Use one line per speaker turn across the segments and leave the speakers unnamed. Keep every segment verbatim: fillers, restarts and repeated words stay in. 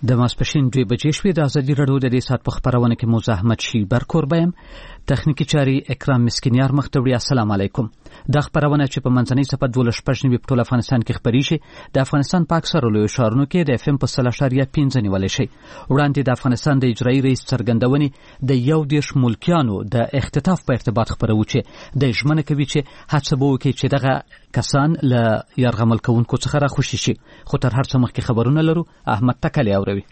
د ماسپښین دوه بجې شوې. د ازادي راډیو د دې ساعت په خبرونه کې موزه احمد شي برکور بیم تخنیکی چاري اکرام مسکینیار مختوړي. السلام علیکم. د خبرونه چې په منځنۍ صفه دولس پښنی په ټول افغانستان کې خبري شي د افغانستان په اکثر لوی شهرونو کې د اف ام په سلاشاریا پنځه نیول شي. وړاندې د افغانستان د اجرایي رئیس څرګندونې د یو دیش ملکیانو د اختطاف په ارتباط خبرو چې د ژمنه کوي چې هڅه به وکړي چې دغه کسان له یرغمل کوونکو څخه راخوشي شي. خو تر هر څه مخکې خبرونه لرو. احمد تکلی اوروي.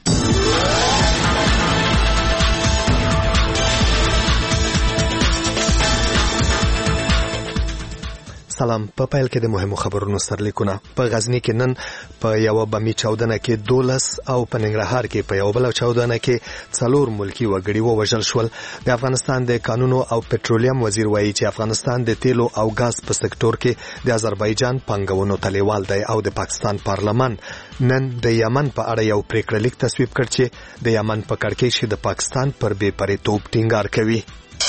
سلام. په پیل کې د مهمو خبرونو سرلیکونه. په غزنی کې نن په یو بمي چاودنه کې دولس او په ننګرهار کې په یو بل چاودنه کې څلور ملکی وګړي ووژل شول. د افغانستان د قانونو او پټرولیم وزیر وایي چې افغانستان د تیلو او غاز په سکتور کې د آذربایجان پنګونو تلیوال دی او د پاکستان پارلمان نن د یمن په اړه یو پریکړه لیک تصویب کړ چې د یمن په کړکېچ کې د پاکستان پر بې پرېتوب ټینګار کوي.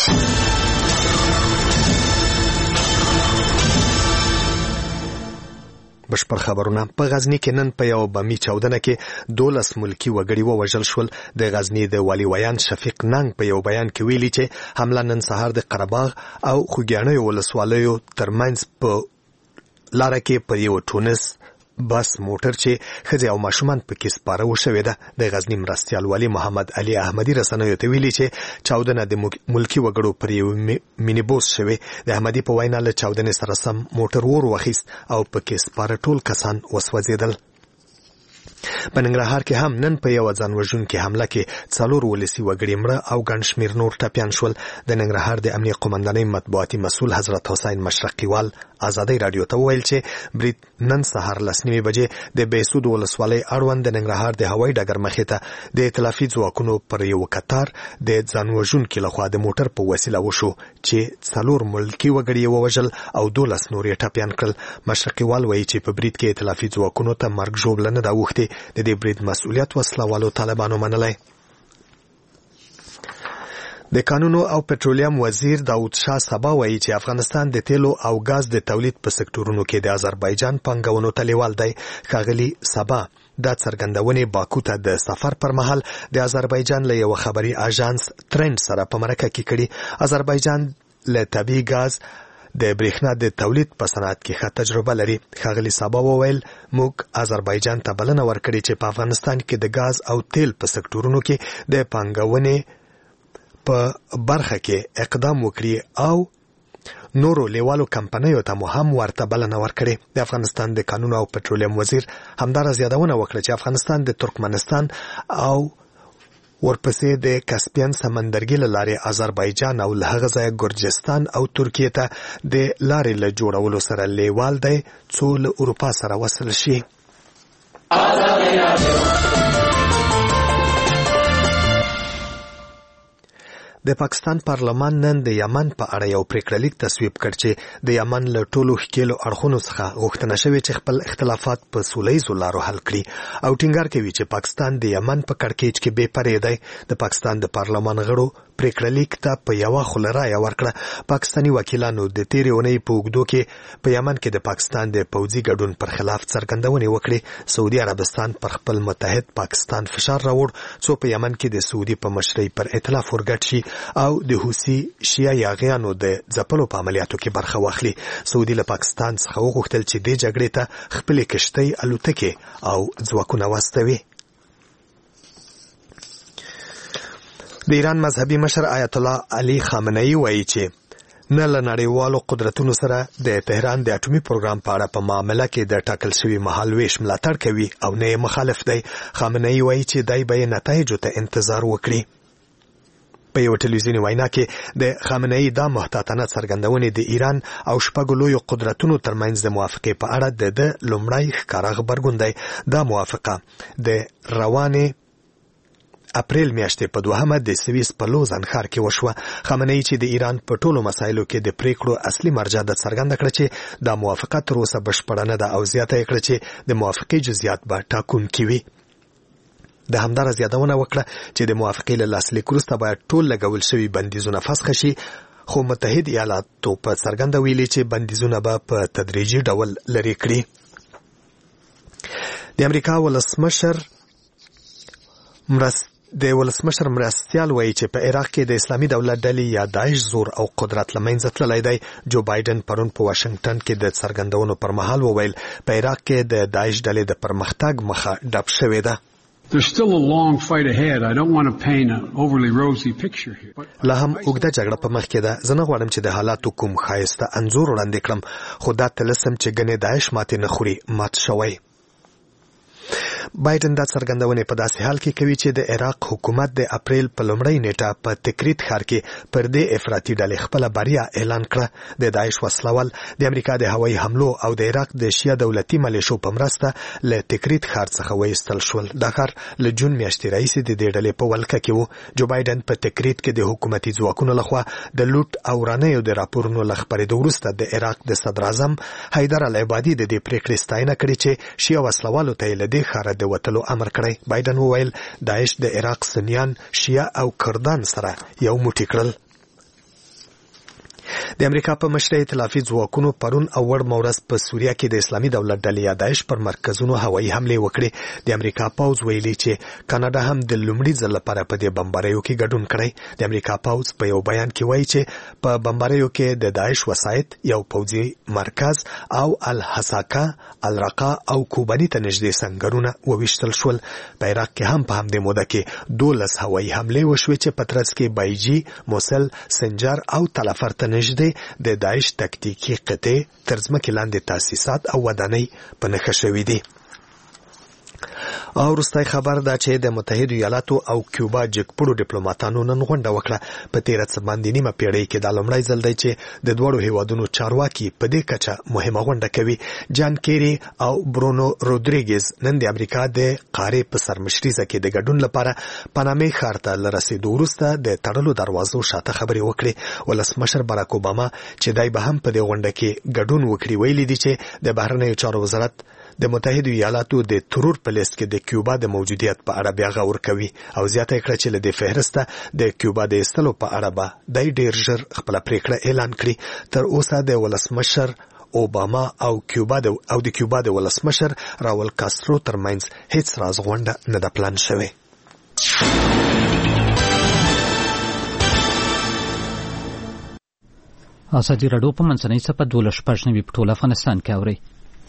بشپړ خبرونه. په غزنی کې نن په یو بمي چاودنه کې دولس ملکی وګړي ووژل شول. د غزنی د والي ویان شفیق ننګ په یو بیان کې ویلي چې حمله نن سهار د قرهباغ او خوږیاڼیو ولسوالیو ترمنځ په لاره کې په یو ټونس بس موټر چې ښځې او ماشومان پکې سپاره وشوې ده. د غزنی مرستیال والي محمد علي احمدي رسنیو ته ویلي چې چاودنه د ملکی وګړو پر یو مینیبوس شوې. د احمدي په وینا له چاودنې سره سم موټر ور واخیست او پکې سپاره ټول کسان وسوځېدل. په ننګرهار کې هم نن په یو ځان وژونکې حمله کې څلور ولسي وګړي مړه او ګڼ شمېر نور ټپیان شول. د ننګرهار د امنیه قومندانۍ مطبوعاتي مسؤل حضرت حسین مشرقیوال ازادي رادیو ته وویل چې برید نن سهار لس نیمې بجې د بهسود ولسوالۍ اړوند د ننګرهار د هوایي ډګر مخې ته د ائتلافي ځواکونو پر یو قطار د ځان وژونکي لخوا د موټر په وسیله وشو چې څلور ملکي وګړي یې ووژل او دولس نور یې ټپیان کړل. مشرقیوال وایي چې په برید کې ائتلافي ځواکونو ته مرګ ژوبله نه ده اوښتې. د دې برید مسؤلیت وسله طالبانو منلی. د قانونو او پټرولیم وزیر داود شاه سبا وایي چې افغانستان د تیلو او غاز د تولید په سکتورونو کې د آذربایجان پنګونو تلیوال دی. ښاغلي سبا دا څرګندونې باکو ته د سفر پر مهال د آذربایجان له یو خبري اژانس ترند سره په مرکه کې کړي. آذربایجان له طبیعي غاز د برېښنا د تولید په صنعت کې ښه تجربه لري. ښاغلي سبا وویل موږ آذربایجان ته بلنه ورکړې چې په افغانستان کې د غاز او تیل په سکتورونو کې د پنګونې په برخه کې اقدام وکړي او نورو لیوالو کمپنیو ته مو هم ورته بلنه ورکړي. د افغانستان د قانونو او پټرولیم وزیر همدارس یادونه وکړه چې افغانستان د ترکمنستان او ورپسې د کسپین سمندرګي له لارې آذربایجان او له هغه ځایه ګرجستان او ترکیې ته د لارې له جوړولو سره لیوال دی څو له اروپا سره وصل شي. د پاکستان پارلمان نن د یمن په اړه یو پریکړه لیک تصویب کړ چې د یمن له ټولو ښکېلو اړخونو څخه غوښتنه شوې چې خپل اختلافات په سوله ییزو لارو حل کړي او ټینګار کوي چې پاکستان د یمن په کړکېچ کې بې پرې دی. د پاکستان د پارلمان غړو پریکړه لیک ته په یوه خوله رایه ورکړه. پاکستاني وکیلانو د تېرې اونۍ په اوږدو کې په یمن کې د پاکستان د پوځي ګډون پر خلاف څرګندونې وکړې. سعودي عربستان پر خپل متحد پاکستان فشار راوړ څو په یمن کې د سعودي په مشرۍ پر ائتلاف ورګډ شي او د حوثي شیعه یاغیانو د ځپلو په عملیاتو کې برخه واخلي. سعودي له پاکستان څخه وغوښتل چې دې جګړې ته خپلې کشتۍ الوتکې او ځواکونه واستوي. د ایران مذهبي مشر آیت الله علي خامنه‌ای وایي چې نه له نړیوالو قدرتونو سره د تهران د اټومي پروګرام په اړه په معامله کې د ټاکل شوي مهالویش ملاتړ کوي او نه یې مخالف دی. خامنه‌ای وایي چې دی به یې نتایجو ته انتظار وکړي. په یو ټلویزیوني وینا کې د خامنه‌ای دا محتاطانه څرګندونې د ایران او شپږو لویو قدرتونو ترمنځ د موافقې په اړه د ده لومړی ښکاره غبرګون دی. دا موافقه د روانې اپریل میاشتې په دوهمه د سویس په لوزان ښار کې وشوه. خامنه‌ای چې د ایران په ټولو مسایلو کې د پریکړو اصلي مرجع ده څرګنده کړه چې دا موافقه تر اوسه بشپړه نه ده او زیاته یې کړه چې د موافقې جزئیات به ټاکونکي وي. د همدارس یادونه وکړه چې د موافقې له لاسلیک وروسته باید ټول لګول شوي بندیزونه فسخ شي خو متحد ایالاتو په څرګنده ویلي چې بندیزونه به په تدریجي ډول لرې کړي. د امریکا ولسمشر مرست د ولسمشر مرستیال وایي چې په عراق کې د اسلامي دولت ډلې یا داعش زور او قدرت له منځه تللی دی. جو بایدن پرون په واشنگټن کې د څرګندونو پر مهال وویل په عراق کې د داعش ډلې د پرمختګ مخه ډب شوې ده.
There's still a long fight ahead. I don't want to paint an overly rosy picture here.
لا هم اوږده جګړه په مخ کې ده. زه نه غواړم چې د حالاتو کوم ښایسته انځور وړاندې کړم، خو دا طلسم چې ګنې داعش ماتې نه خوري مات شوی. بایدن دا څرګندونه په داسې حال کې کوي چې د عراق حکومت د اپریل په لومړۍ نیټه په تکریت ښار کې پر دې افراطي ډلې خپله بریا اعلان کړه. د داعش وسلوال د امریکا د هوایي حملو او د عراق د شیعه دولتي ملیشو په مرسته له تکریت ښار څخه وایستل شول. دا ښار له جون میاشتې راهیسې د دې ډلې په ولکه کې و. جو بایدن په تکریت کې د حکومتي ځواکونو لخوا د لوټ او ورانیو د راپورونو له خپرېدو وروسته د عراق د صدراعظم حیدر العبادي د دې پریکړې ستاینه کړې چې شیعه وسلوالو ته یې له دې ښاره د وتلو امر کړی. بایدن وویل داعش د عراق سنیان، شیعه او کردان سره یو موټی کړل. د امریکا په مشرۍ ائتلافي ځواکونو پرون او وړمه ورځ په سوریه کې د اسلامي دولت ډلې یا داعش پر مرکزونو هوایي حملې وکړې. د امریکا پوځ ویلي چې کاناډا هم د لومړي ځل لپاره په دې بمباریو کې ګډون کړی. د امریکا پوځ په یو بیان کې وایي چې په بمباریو کې د داعش وسایط، یو پوځي مرکز او الحساکه، الرقا او کوباني ته نږدې سنګرونه وویشتل شول. په عراق کې هم په همدې موده کې دولس هوایي حملې وشوې چې په ترڅ کې بایجي، موسل، سنجر او تلفر ته نږدې د داعش تکتیکي قطعې تر ځمکې لاندې تاسیسات او ودانۍ په نښه شوي دي. او وروستی خبر دا چې د متحدو ایالاتو او کیوبا جګپوړو ډیپلوماتانو نن غونډه وکړه. په تیره څه باندې نیمه پیړۍ کې دا لومړی ځل دی چې د دواړو هیوادونو چارواکي په دې کچه مهمه غونډه کوي. جان کیری او برونو رودریګز نن د امریکا د قارې په سرمشریزه کې د ګډون لپاره پانامې ښار ته له رسېدو وروسته د تړلو دروازو شاته خبرې وکړې. ولسمشر باراک اوباما چې دی به هم په دې غونډه کې ګډون وکړي ویلي دي چې د بهرنیو چارو وزارت د متحدو ایالاتو د ترور په لیست کې د کیوبا د موجودیت په اړه بیا غور کوي او زیاته کړه چې له دې فهرسته د کیوبا د ایستلو په اړه به دی ډیر ژر خپله پریکړه اعلان کړي. تر اوسه د ولسمشر اوباما او کیوبا د او د کیوبا د ولسمشر راول کاسترو ترمنځ هیڅ راز غونډه نه ده پلان شوې.
ازادي راډیو په منځنۍ څپه دولس شپږ نوي په ټول افغانستان کې اوري.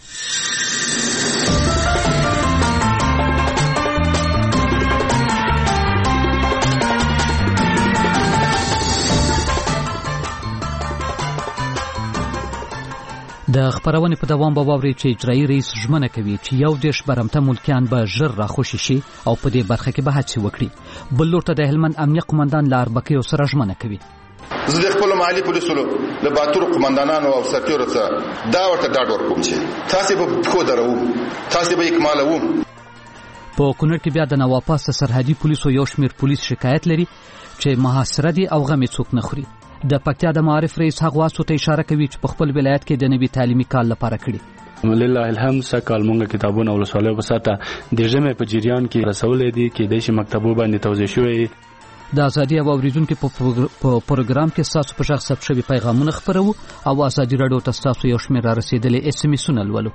د خبرونې په دوام به واورئ چې اجرایي رئیس ژمنه کوي چې یو دېرش برمته ملکیان به ژر راخوشي شي او په دې برخه کې به هڅې وکړي. بل لور ته د هلمند امنیه قمندان له اربکیو سره ژمنه کوي.
زه د خپل محلي پولیسو له باتورو قمندانانو او سرتیرو څخه دا ورته ډاډ ورکوم چې تاسې به پښو درو، تاسې به اکمالوو.
په کونړ کې بیا د نواپاس سرحدي پولیسو یو شمیر پولیس شکایت لري چې محاصره دي او غمې څوک نه خوري. د پکتیا د معارف رئیس هغه واسو ته اشاره کوي چې په خپل ولایت کې د نوي تعلیمي کال لپاره کړي.
لله الحمد سکال مونږه کتابونه او رساله په ساته د جمع په جریان کې رسولې دي کې د شي مکتبو باندې توزیع شوی.
د ازادي او اوریدونکو په پروګرام کې تاسو په شخص ثبت شوی پیغامونه خبرو او ازادي راډیو ته تاسو یو شمېر را رسیدلې اس ام اسونه لولو.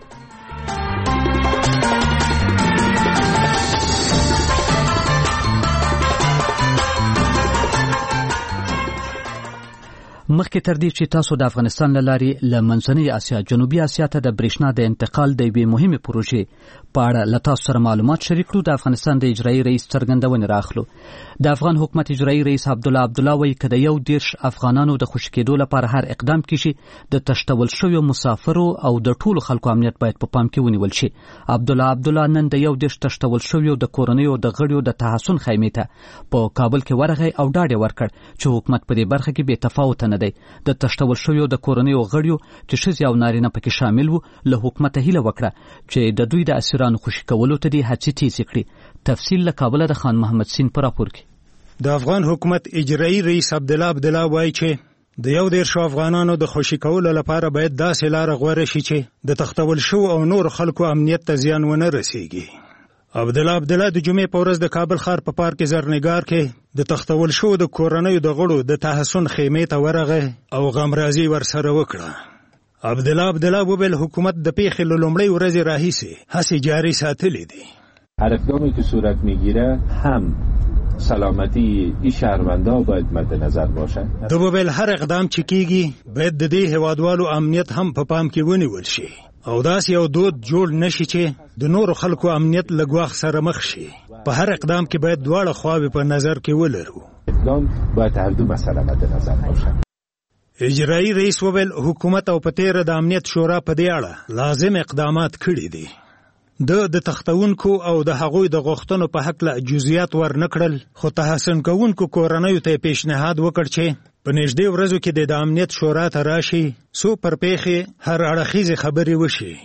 مخکې تر دې چې تاسو د افغانستان له لارې له منځنۍ اسیا جنوبي اسیا ته د برېښنا د انتقال د یوې مهمې پروژې په اړه له تاسو سره معلومات شریک کړو، د افغانستان د اجرایي رئیس څرګندونې راخلو. د افغان حکومت اجرایي رئیس عبدالله عبدالله وایي که د یو دېرش افغانانو د خوشي کېدو لپاره هر اقدام کیږي د تښتول شویو مسافرو او د ټولو خلکو امنیت باید په پام کې ونیول شي. عبدالله عبدالله نن د یو دېرش تښتول شویو د کورنیو د غړیو د تحسن خیمې ته په کابل کې ورغی او ډاډ یې ورکړ چې حکومت په دې برخه کې بې تفاوته نه دی. د تښتول شویو د کورنیو غړیو چې ښځې او نارینه پکې شامل وو له حکومته هیله وکړه چې د دوی د اسیرانو خوشي کولو ته دې هڅې تیزې کړي. تفصیل له کابله د خان محمد سین په راپور کې.
د افغان حکومت اجرایي رئیس عبدالله عبدالله وایي چې د یو دېرشو افغانانو د خوشي کولو لپاره باید داسې لاره غوره شي چې د تښتول شوو او نور خلکو امنیت ته زیان ونه رسیږي. عبدالله عبدالله د جمعې په ورځ د کابل ښار په پارک زرنګار کې د تښتول شوو د کورنیو د غړو د تحسن خیمې ته ورغی او غمرازي ورسره وکړه. عبدالله عبدالله وویل حکومت د پیښې له لومړۍ ورځې راهیسې هڅې جاري ساتلې دي.
هر اقدامی که صورت میگیره هم سلامتی این شهروندا باید مد نظر باشه.
د وویل هر اقدام چې کیږي باید د دې هیوادوالو امنیت هم په پام کې ونیول شي او داس یو دود جوړ نشي چې د نورو خلکو امنیت له ګواښ سره مخ شي. په هر اقدام کې باید دواړه خواوې په نظر کې ولرو.
اقدام باید هر دو مسئله مد نظر باشه.
اجرایی رئیس وویل حکومت او په تیره د امنیت شورا په دې اړه لازم اقدامات کړي دي. د د تختونکو او د هغوی د غوښتنو په حق له جزئیات ورنکړل، خو تحسن کوونکو کورنیو ته پیشنهاد وکړ چې په نږدې ورځو کې د امنیت شورا ته راشي څو پر پیښې هر اړخیزې خبرې وشي.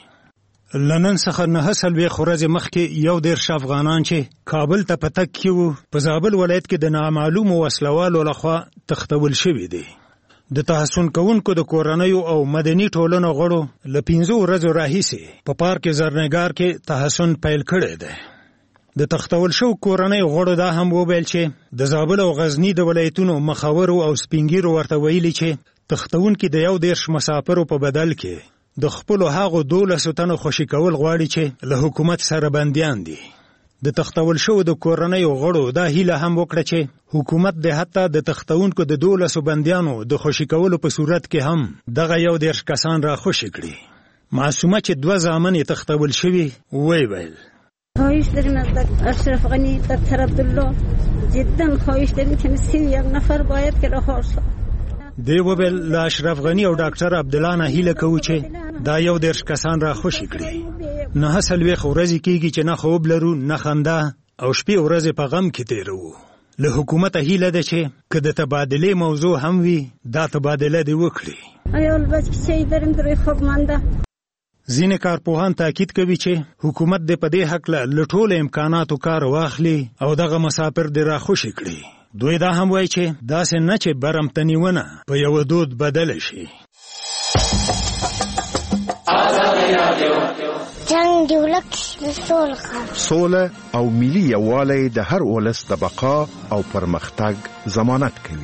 له نن څخه نهه څلوېښت ورځې مخکې یو دېرش افغانان چې کابل ته په تګ کې وو په زابل ولایت کې د نامعلومو وسلوالو لخوا تختول شوي دي. د تحسن کوونکو د کورنیو او مدني ټولنو غړو له پنځو ورځو راهیسې په پارک زرنګار کې تحسن پیل کړی دی. د تختول شو کورنیو غړو دا هم وویل چې د زابل او غزني د ولایتونو مخاورو او سپینګیرو ورته ویلي چې تختونکي د یو دېرش مسافرو په بدل کې د خپلو هغو دولسو تنو خوشي کول غواړي چې له حکومت سره بندیان دي. د تختول شو د کورنیو غړو دا هیله هم وکړه چې حکومت د حتی د تختونکو د دولسو بندیانو د خوشي کولو په صورت کې هم دغه یو دېرش کسان را خوشي کړي. معصومه چې دوه زامن یې تختول شوي وی ویل
خواهش داریم از اشرف غنی دکتر عبدالله جدا خواهش داریم که سی یک نفر باید که رها شد.
دی وویل له اشرف غنی او ډاکټر عبدالله نه هیله کوو چې دا یو دېرش کسان را خوشي کړي. نهه څلوېښت ورځې کېږي چې نه خوب لرو نه خندا او شپې ورځې په غم کې تېروو. له حکومته هیله ده چې که د تبادلې موضوع هم وي دا تبادله دې وکړي.
ایول بچی داریم دروی خوب مانده.
ځینې کارپوهان تاکید کوي چې حکومت دې په دې هکله له ټولو امکاناتو کار واخلي او دغه مسافر دې را خوشي کړي. دوی دا هم وایي چې داسې نه چې برمتنیونه په یو دود بدله شي.
جنگ دولت سول خواهد
سوله او ملی یوالی د هر ولس د بقا او پرمختګ ضمانت کوي.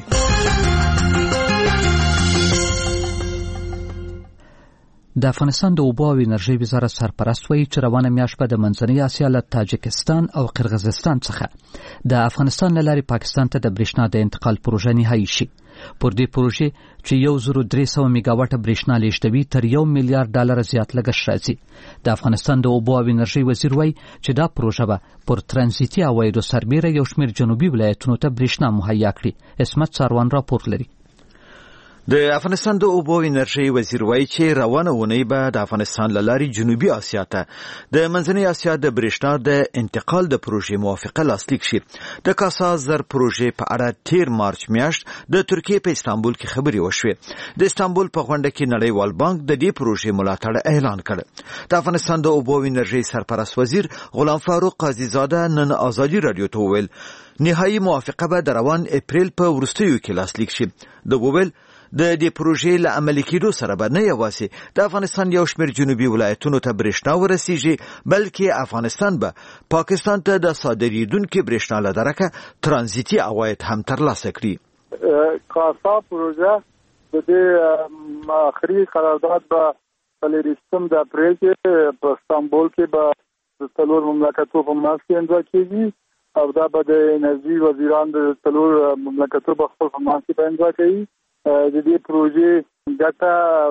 د افغانستان د اوبو او انرژۍ وزارت سرپرست وایي چې روانه میاشت به د منځنۍ اسیا له تاجکستان او قرغیزستان څخه د افغانستان له لارې پاکستان ته د برېښنا د انتقال پروژه نهایي شي. پر دې پروژې چې یو زرو درې سوه میګاواټه برېښنا لیږدوي تر یو میلیارډ ډالر زیات لګښت راځي. د افغانستان د اوبو او انرژۍ وزیر وایي چې دا پروژه به پر ترانزیتي عوایدو سربیره یو شمېر جنوبي ولایتونو ته برېښنا مهیا کړي. عصمت ساروان راپور لري.
د افغانستان د اوبو انرژۍ وزیر وایي چې روانه اونۍ به د افغانستان له لارې جنوبي اسیا ته د منځنۍ اسیا د برېښنا د انتقال د پروژې موافقه لاسلیک شي. د کاسا زر پروژې په اړه تیر مارچ میاشت د ترکیې په استانبول کې خبرې وشوې. د استانبول په غونډه کې نړیوال بانک د دې پروژې ملاتړ اعلان کړ. د افغانستان د اوبو انرژۍ سرپرست وزیر غلام فاروق قاضیزاده نن ازادي رادیو ته وویل نهایي موافقه به د روان اپریل په وروستیو کې لاسلیک شي. د وویل د دې پروژې له عملي کېدو سره به نه یوازې د افغانستان یو شمېر جنوبي ولایتونو ته برېښنا ورسیږي بلکې افغانستان به پاکستان ته د صادرېدونکي برېښنا له درکه ترانزیتي عواید هم ترلاسه کړي.
کاسا پروژه د دې آخري قرارداد به څلېرویشتم د اپریل کې په استانبول کې به د څلور مملکتونو په منځ کې امضا کېږي او دا به د انرژي وزیران د څلور مملکتونو په خپل منځ کې به امضا کوي. د دې پروژې ګټه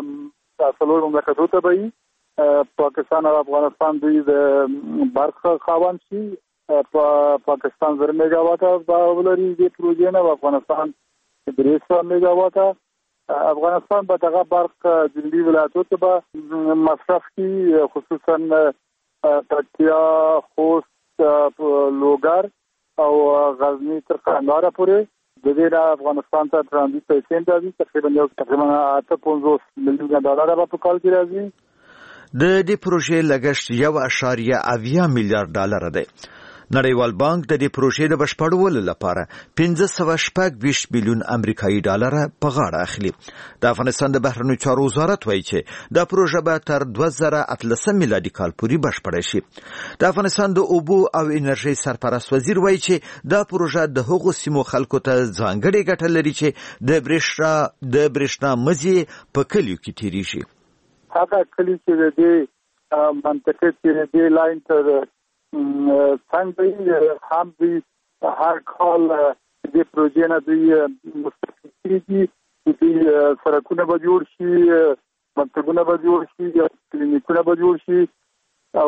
څلور مملکتونو ته به وي. پاکستان او افغانستان دوی د برخه خاوند شي. په پاکستان زر میګاواټه به ولري دې پروژې نه، افغانستان درې سوه میګاواټه. افغانستان به دغه برخه جنوبي ولایتونو ته به مصرف کړي، خصوصا پکتیا، خوست، لوګر او غزني تر قندهار پورې. د دې نه افغانستان ته ترانزیت پیسې راځي تقریبا یو تقریبا اته پنځوس میلیونه ډالر به په کال کې راځي.
د دې پروژې لګښت یو اعشاریه اویا میلیارډ ډالر دی. نړیوال بانک د دې پروژې د بشپړولو لپاره پنځه سوه شپږ ویشت میلیون امریکایي ډالر په غاړه اخلي. د افغانستان د بهرنیو چارو وزارت وایي چې دا پروژه به تر دوه زره اتلسم میلادي کال پورې بشپړه شي. د افغانستان د اوبو او انرژۍ سرپرست وزیر وایي چې دا پروژه د هغو سیمو خلکو ته ځانګړې ګټه لري چې د برېښنا د برېښنا مزي په کلیو کې تیریږي.
هغه کلی چې د دې منطقې کې د لاین تر څنګه هم دوی هر کال د پروژې نه دوی مستفیدي دوی سرکونه به جوړ شي، مکتبونه به جوړ شي، کلینیکونه به جوړ شي او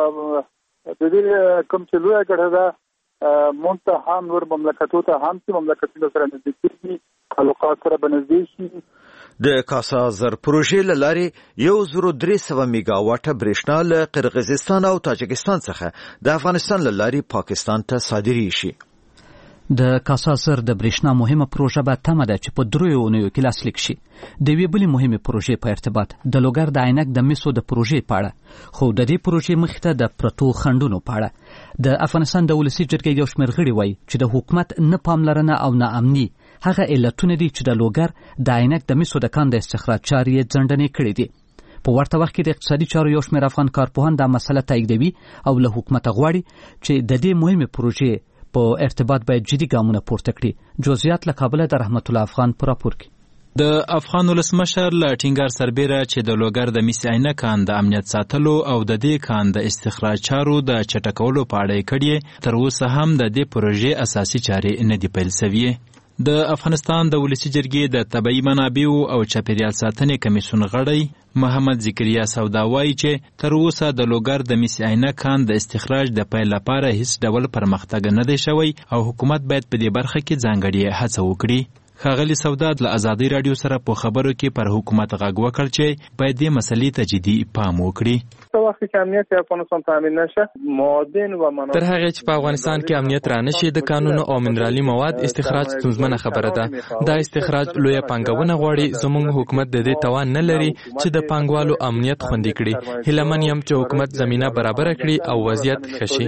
د دې کوم چې لویه ګټه ده مونږ ته هم نور مملکتو ته هم چې مملکتونو سره نږدې کېږي، تعلقات سره به نږدې شي.
د کاسا زر پروژې له لارې یو زرو درې سوه میگا واټه برېښنا له قرغیزستان او تاجکستان څخه د افغانستان له لارې پاکستان ته صادرې شي.
د کاسا زر د برېښنا مهمه پروژه به تمه ده چې په دریو اونیو کې لاسلیک شي. د یوې بلې مهمې پروژې په ارتباط د لوګر د عینک د مسو د پروژې په اړه، خو د دې پروژې مخې ته د پرتو خنډونو په اړه د افغانستان د ولسي جرګې یو شمېر غړي وایي چې د حکومت نه پاملرنه او نه امني هغه علتونه دي چې د لوګر د عینک د مسو د کان د استخراج چارې یې ځنډنې کړې دي. په ورته وخت کې د اقتصادي چارو یو شمېر افغان کارپوهان دا مسله تاییدوي او له حکومته غواړي چې د دې مهمې پروژې په ارتباط باید جدي ګامونه پورته کړي. جزئیات له کابل د رحمت الله افغان پر راپور کې.
د افغان ولسمشر له ټینګار سربیره چې د لوګر د مس عینک کان د امنیت ساتلو او د دې کان د استخراج چارو د چټکولو په اړه کړي، تر اوسه هم د دې پروژې اساسي چارې نه دي پیل شوې. د افغانستان د ولسي جرګې د طبیعي منابعو او چاپیریال ساتنې کمیسیون غړی محمد ذکریا سودا وایي چې تر اوسه د لوګر د مس عینک کان د استخراج د پیل لپاره هیڅ ډول پرمختګ نه دی شوی او حکومت باید په دې برخه کې ځانګړې هڅه وکړي. ښاغلي سودا له آزادۍ راډیو سره په خبرو کې پر حکومت غږ وکړ چې باید دې مسلې ته جدي پام وکړي.
وخت چې امنیت افغانستان تامین نشه، معادن و منابع
تر هغه چې په افغانستان کې امنیت را نشي، د قانونو او منرالي مواد استخراج ستونزمنه خبره ده. دا استخراج لویه پانګونه غواړي. زموږ حکومت د دې توان نه لري چې د پانګوالو امنیت خوندي کړي. هیلهمن یم چې حکومت زمينه برابر کړي او وضعیت ښه شي.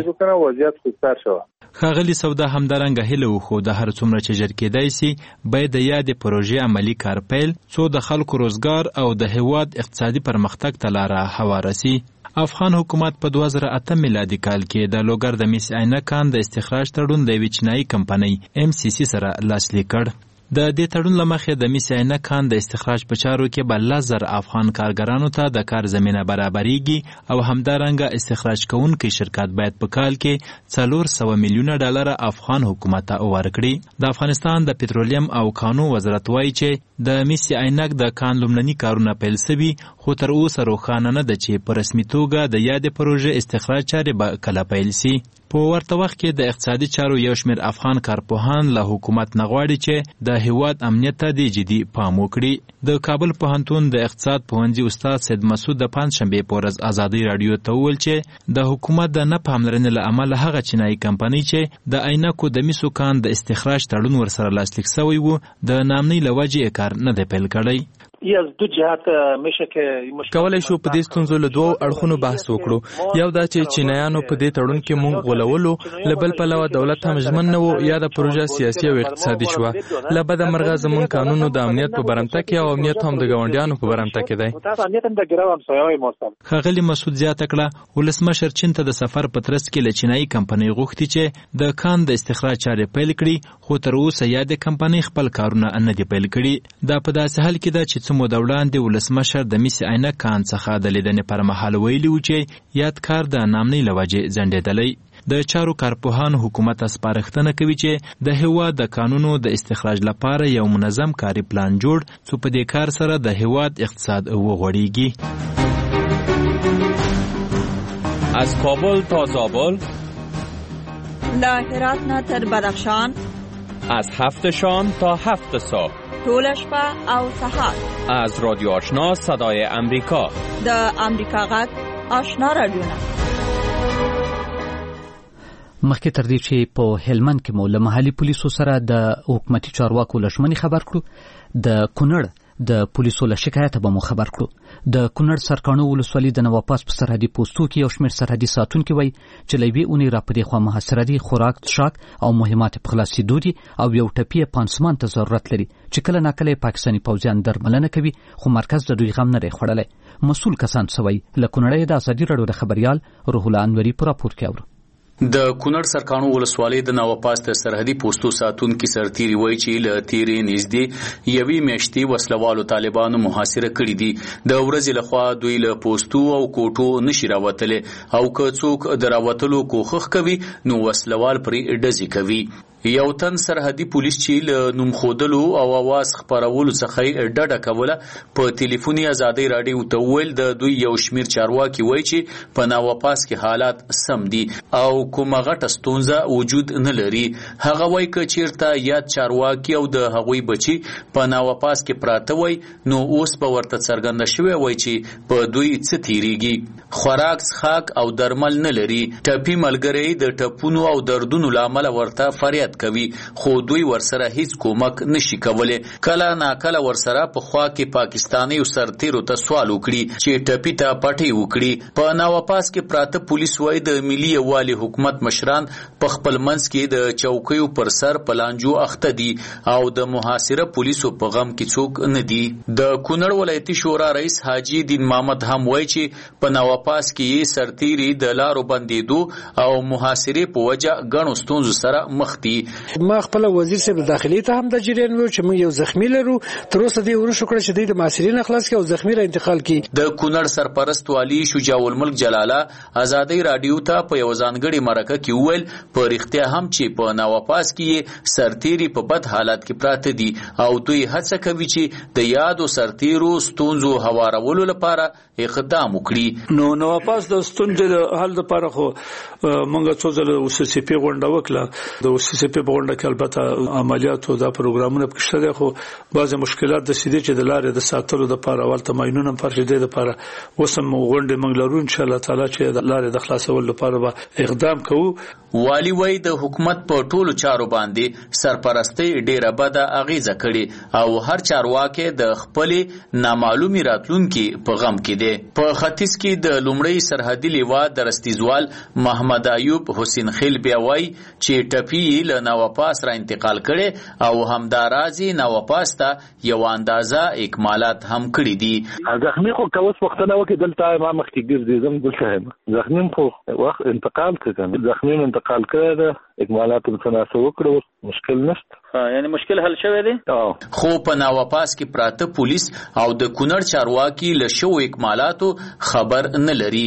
ښاغلي سودا همدارنګه هیله وښوده هر څومره چې ژر کېدای سي باید د یادې پروژې عملي کار پیل څو د خلکو روزګار او د هیواد اقتصادي پرمختګ ته لاره هواره سي. افغان حکومت په دوه زره اته میلادي کال کې د لوګر د مس عینک کان د استخراج تړون د یوې چینایي کمپنۍ ام سی سی سره لاسلیک کړ. د دې تړون له مخې د مس عینک کان د استخراج په چارو کې به لس زره افغان کارګرانو ته د کار زمینه برابرېږي او همدارنګه استخراج کوونکی شرکت باید په کال کې څلور سوه میلیونه ډالر افغان حکومت ته ورکړي. د افغانستان د پټرولیم او کانو وزارت وایي چې د مس عینک د کان لومړني کارونه پیل شوي، خو تر اوسه روښانه نه ده چې په رسمي توګه د یادې پروژې استخراج چارې به کله پیل سي. په ورته وخت کې د اقتصادي چارو یو شمېر افغان کارپوهان له حکومت نه غواړي چې د هیواد امنیت ته د جدي پام وکړي. د کابل پوهنتون د اقتصاد پوهنځي استاد سید مسعود د پنجشنبې په ورځ ازادۍ راډیو ته وویل چې د حکومت د نه پاملرنې له امله هغه چینایي کمپنۍ چې د عینکو د مسو کان د استخراج تړون ورسره لاسلیک شوی و د نامنۍ له وجې کار نه دی پیل کړی.
کولای شو په دې ستونزو له دوو اړخونو بحث وکړو. یو دا چې چینایانو په دې تړون کې مونږ غولولو، له بل پلوه دولت هم ژمن نه و یا د پروژه سیاسي او اقتصادي شوه. له بده مرغه زمونږ قانونو د امنیت په برمته کې او امنیت هم د ګاونډیانو په برمته کې دی.
ښاغلي مسعود زیاته کړه ولسمشر چین ته د سفر په ترڅ کې له چینایي کمپنۍ غوښتي چې د کان د استخراج چارې پیل کړي، خو تر اوسه یادې کمپنۍ خپل کارونه نه دي پیل کړي. دا په داسې حال کې ده چې څه موده وړاندې ولسمشر د مس عینک کان څخه د لیدنې پر مهال ویلي و چې یاد کار د نامنۍ له وجې ځنډېدلی. د چارو کارپوهانو حکومت ته سپارښتنه کوي چې د هیواد د کانونو د استخراج لپاره یو منظم کاري پلان جوړ څو په دې کار سره د هیواد اقتصاد وغوړېږي.
از کابل تا زابل،
له هرات نه تر بدخشان،
از هفت شام تا هفت صبح،
طول شپه او سحر،
از رادیو آشنا صدای امریکا،
د امریکا غږ آشنا رادیو.
مخکې تر دې چې په هلمند کې مو له محلي پولیسو سره د حکومتي چارواکو له ژمنې خبر کړو، د کونړ د پولیسو له شکایته به مو خبر کړو. د کونړ سرکاڼو ولسوالي د نواپاس په سرحدي پوستو کې یو شمېر سرحدي ساتونکي وایي چې له یوې اونۍ را پدې خوا محاصره دي، خوراک، څښاک او مهمات په خلاصېدو دي او یو ټپي پانسمان ته ضرورت لري چې کله ناکله پاکستاني پوځیان درملنه کوي، خو مرکز د دوی غم نه دی خوړلی. مسؤل کسان څه وایي؟ له کونړه د ازادي راډیو د خبریال روح الله انوري په راپور کې اورو.
د کونړ سرکانو ولسوالۍ د ناوپاس د سرحدي پوستو ساتونکو سرتیري وایي چې له تیرې نږدې یوې میاشتې وسلوالو طالبانو محاصره کړي دي. د ورځې لخوا دوی له پوستو او کوټو نشي راوتلی او که څوک د راوتلو کوښښ کوي نو وسلوال پرې ډزې کوي. یو تن سرحدي پولیس چې له نوم خودلو او आवाज خبرولو څخه ډډه کوله په ټلیفوني ازادي رادیو ته ویل د دوی یو شمیر چارواکي وایي چې په ناوپاس کې حالات سم دي او کومه غټه ستونزه وجود نه لري. هغه وایي چې چیرته یاد چارواکي او د هغوی بچي په ناوپاس کې پراته وای نو اوس به ورته څرګنده شوی وای چې په دوی څه تیریږي. خوراک څښاک او درمل نه لري. ټپي ملګری د ټپونو او دردونو لامل ورته فریاد کوي خو دوی ورسره هیڅ کومک نشي کولای. کله ناکله ورسره په خوا کې پاکستاني سرتیرو ته سوال وکړي چې ټپي ته پټي وکړي. په ناوپاس کې پراته پولیس وایي د ملي یووالي حکومت مشران په خپل منځ کې د چوکیو پر سر پلانجو اخته دي او د محاصره پولیسو په غم کې څوک نه دي. د کونړ ولایتي شورا رئیس حاجی دین محمد هم وایي چې په ناوپاس کې سرتیري د لارو بندیدو او محاصره په وجه غنو ستونزو سره مخ دي.
ما خپل وزیر صاحب داخلي ته هم د جریان وو چې موږ یو زخمی لرو تر اوسه دی ورو شکر چې د محاصرین اخلاص کې او زخمی را انتقال کړي.
د کونړ سرپرست والی شجاع الملک جلاله آزادۍ رادیو ته په یو ځانګړي مرکه کې ویل په رښتیا هم چې په ناوپاس کې سرتیري په بد حالت کې پراته دي او دوی هڅه کوي چې د یادو سرتیرو ستونزو هوارولو لپاره اقدام وکړي.
نو ناوپاس د ستونزې د حل لپاره خو موږ څو ځله او سی پی غونډه وکړه. د او سی پی په غونډه کې البته عملیات او د پروګرامونه پکښته دي خو بعضی مشکلات د سیدي چې د لارې د ساتلو لپاره اول تماینونه پرځ دي لپاره وسم غونډه موږ لرو ان شاء الله تعالی چې د لارې د خلاصول لپاره به اقدام کوو.
والی وای د حکومت په ټولو چارو باندې سرپرستی ډیره بده اغیزه کړي او هر چارواکي د خپل نامعلومي راتلونکي په غم کې دي. په ختیځ کې د لومړی سرحدي لیوا د رستیزوال محمد ایوب حسین خیل بیا وای چې ټپي له ناوپاس را انتقال کړي او همدارازي ناوپاس ته یو اندازه اکمالات هم کړي دي.
زخمی خو کوس وختونه وکي دلته ما مخکې ګرځي زم دلته زخمی خو وخت انتقال کړي زخمی انتقال کړي اکمالات متناسب وکړو مشکل نشته
یعنی مشکل حل شوی دی. خو په ناوپاس کې پراته پولیس او د کونړ چارواکي له شو اکمالاتو خبر نه لري.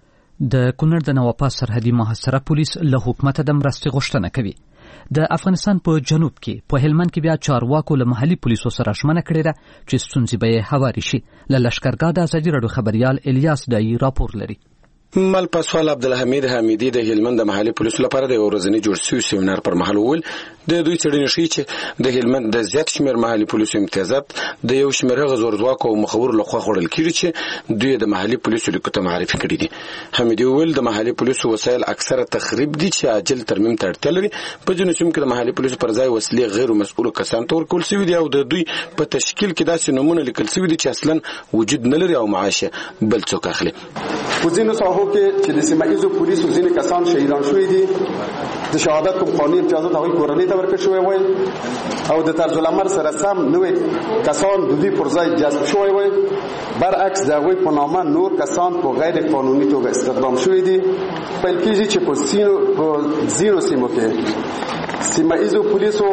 د کونړ د ناوپاس سرحدي محاصره پولیس له حکومت د مرستې غوښتنه کوي. د افغانستان په جنوب کې په هلمند کې بیا چارواکو له محلي پولیسو سره ژمنه کړې ده چې ستونزې به یې هوارې شي. له لښکرګاه د ازادي راډیو خبریال الیاس دایي راپور لري.
مل پاسوال عبدالحمید حمیدی د هلمند د محلي پولیسو لپاره د ورځني جوړ شوی سیمینار پر مهال وویل د دوی څېړنې ښیي چې د هلمند د زیات شمېر محلي پولیسو امتیازات د یو شمېر هغه زورځواکو او مخورو لخوا خوړل کېږي چې دوی د محلي پولیسو لیکو ته معرفي کړي دي. حمیدي وویل د محلي پولیسو وسایل اکثره تخریب دي چې عاجل ترمیم ته اړتیا لري. په ځینو سیمو کې د محلي پولیسو پر ځای وسلې غیر مسؤلو کسانو ته ورکول شوي دي او د دوی په تشکیل کې داسې نومونه لیکل شوي دي چې اصلا وجود نه لري او معاش بل څوک اخلي.
په ځینو ساحو کې چې د سیمه ایزو پولیسو ځینې کسان شهیدان شوي دي د شهادت کوم قانوني امتیازات هغوی کورنۍ ته ورکړل شوی وای او د طرز العمل سره سم نوې کسان د دوی پر ځای جذب شوی وای. برعکس د هغوی په نامه نور کسان په غیر قانوني توګه استخدام شوي دي. پیل کېږي چې په ځینو سیمو کې سیمه ایزو پولیسو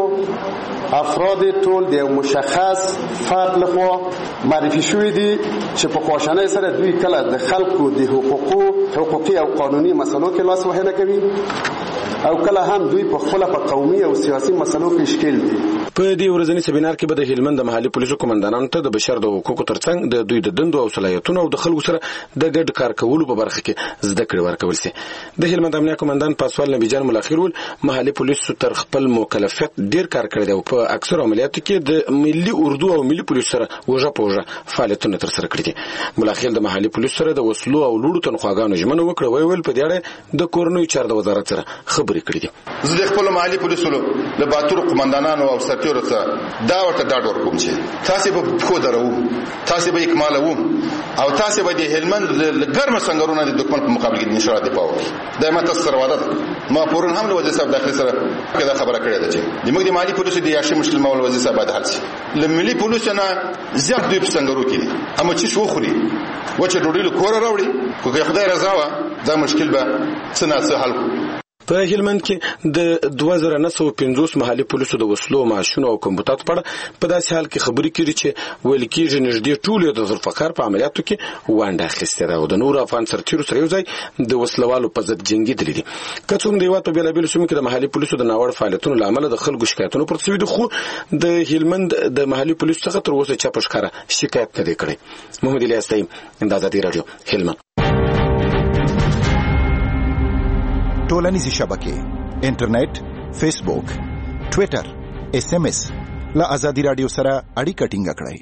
افراد ټول د مشخص فرد لخوا معرفي شوي دي چې په خواشنۍ سره دوی کله د خلکو د حقوقو حقوقي او قانوني مسلو کې لاس وهنه کوي او کله هم دوی په خپل په قومي او سیاسي مسلو کې اشکال دي.
په دې ورځني سیمینار کې به د هلمند د محلي پولیسو کمانډانانو ته د بشر د حقوقو ترڅنګ د دوی د دندو او صلاحیتونو او د خلکو سره د ګډ کار کولو په برخه کې زده کړې ورکول شي. د هلمند امنیه کمانډان پاسوال نبی جان ملاخیر ول محلي پولیسو تر خپل مکلفیت ډیر کار کړی دی او په اکثر عملیاتو کې د ملي اردو او ملي پولیسو سره وژه پوژه فعالیتونه تر سره کړي دي. ملاخیر د محلي پولیسو سره د وسلو او لوړو تنخواګانو ژمنه وکړه ویل په دې اړه د کورنیو چارو د وزارت سره خبرې کړې دي.
زه د خپل محلي پولیسو له باتور قومندانانو او سرتیرو ته دا ورته ډاډ ورکوم چې تاسو به خو درو تاسو به اکمالو او تاسو به د هلمند ګرم څنګهونه د دښمن په مقابل کې نشو راځي پاو دایمه تاسو سره وعده ما پورن هم له وزیر صاحب داخلي سره کدا خبره کړې ده چې د موږ د محلي پولیسو د یاشي مشکل مول وزیر صاحب د حل شي له ملي پولیسو نه زیات دوی په څنګهرو کې اما چې شو خوري و چې ډوډۍ له کور راوړي کوي خدای رضا وا دا مشکل به څنګه حل کو.
په هلمند کې د دوه زره نه سوه پنځوس محلي پولیسو د وسلو ماشونو او کمپیوټر په اړه په داسې حال کې خبرې کړي چې ویل کېږي نږدې ټول د ذوالفقار په عملیاتو کې ونډه اخیستې ده او د نورو افغان سرتیرو سره یو ځای د وسلوالو په ضد جنګېدلي دي. که څوک د هېواد په بېلابېلو سیمو کې د محلي پولیسو د ناوړه فعالیتونو له امله د خلکو شکایتونه پورته شوي دي، خو د هلمند د محلي پولیسو څخه تر اوسه چا په ښکاره شکایت نه دی کړی. محمد الیاس طیب، د ازادي راډیو، هلمند.
ټولنیزې شبکې انټرنیټ، فیسبوک، ټویټر، ایس ایم ایس له ازادي راډیو سره اړیکه ټینګه کړئ.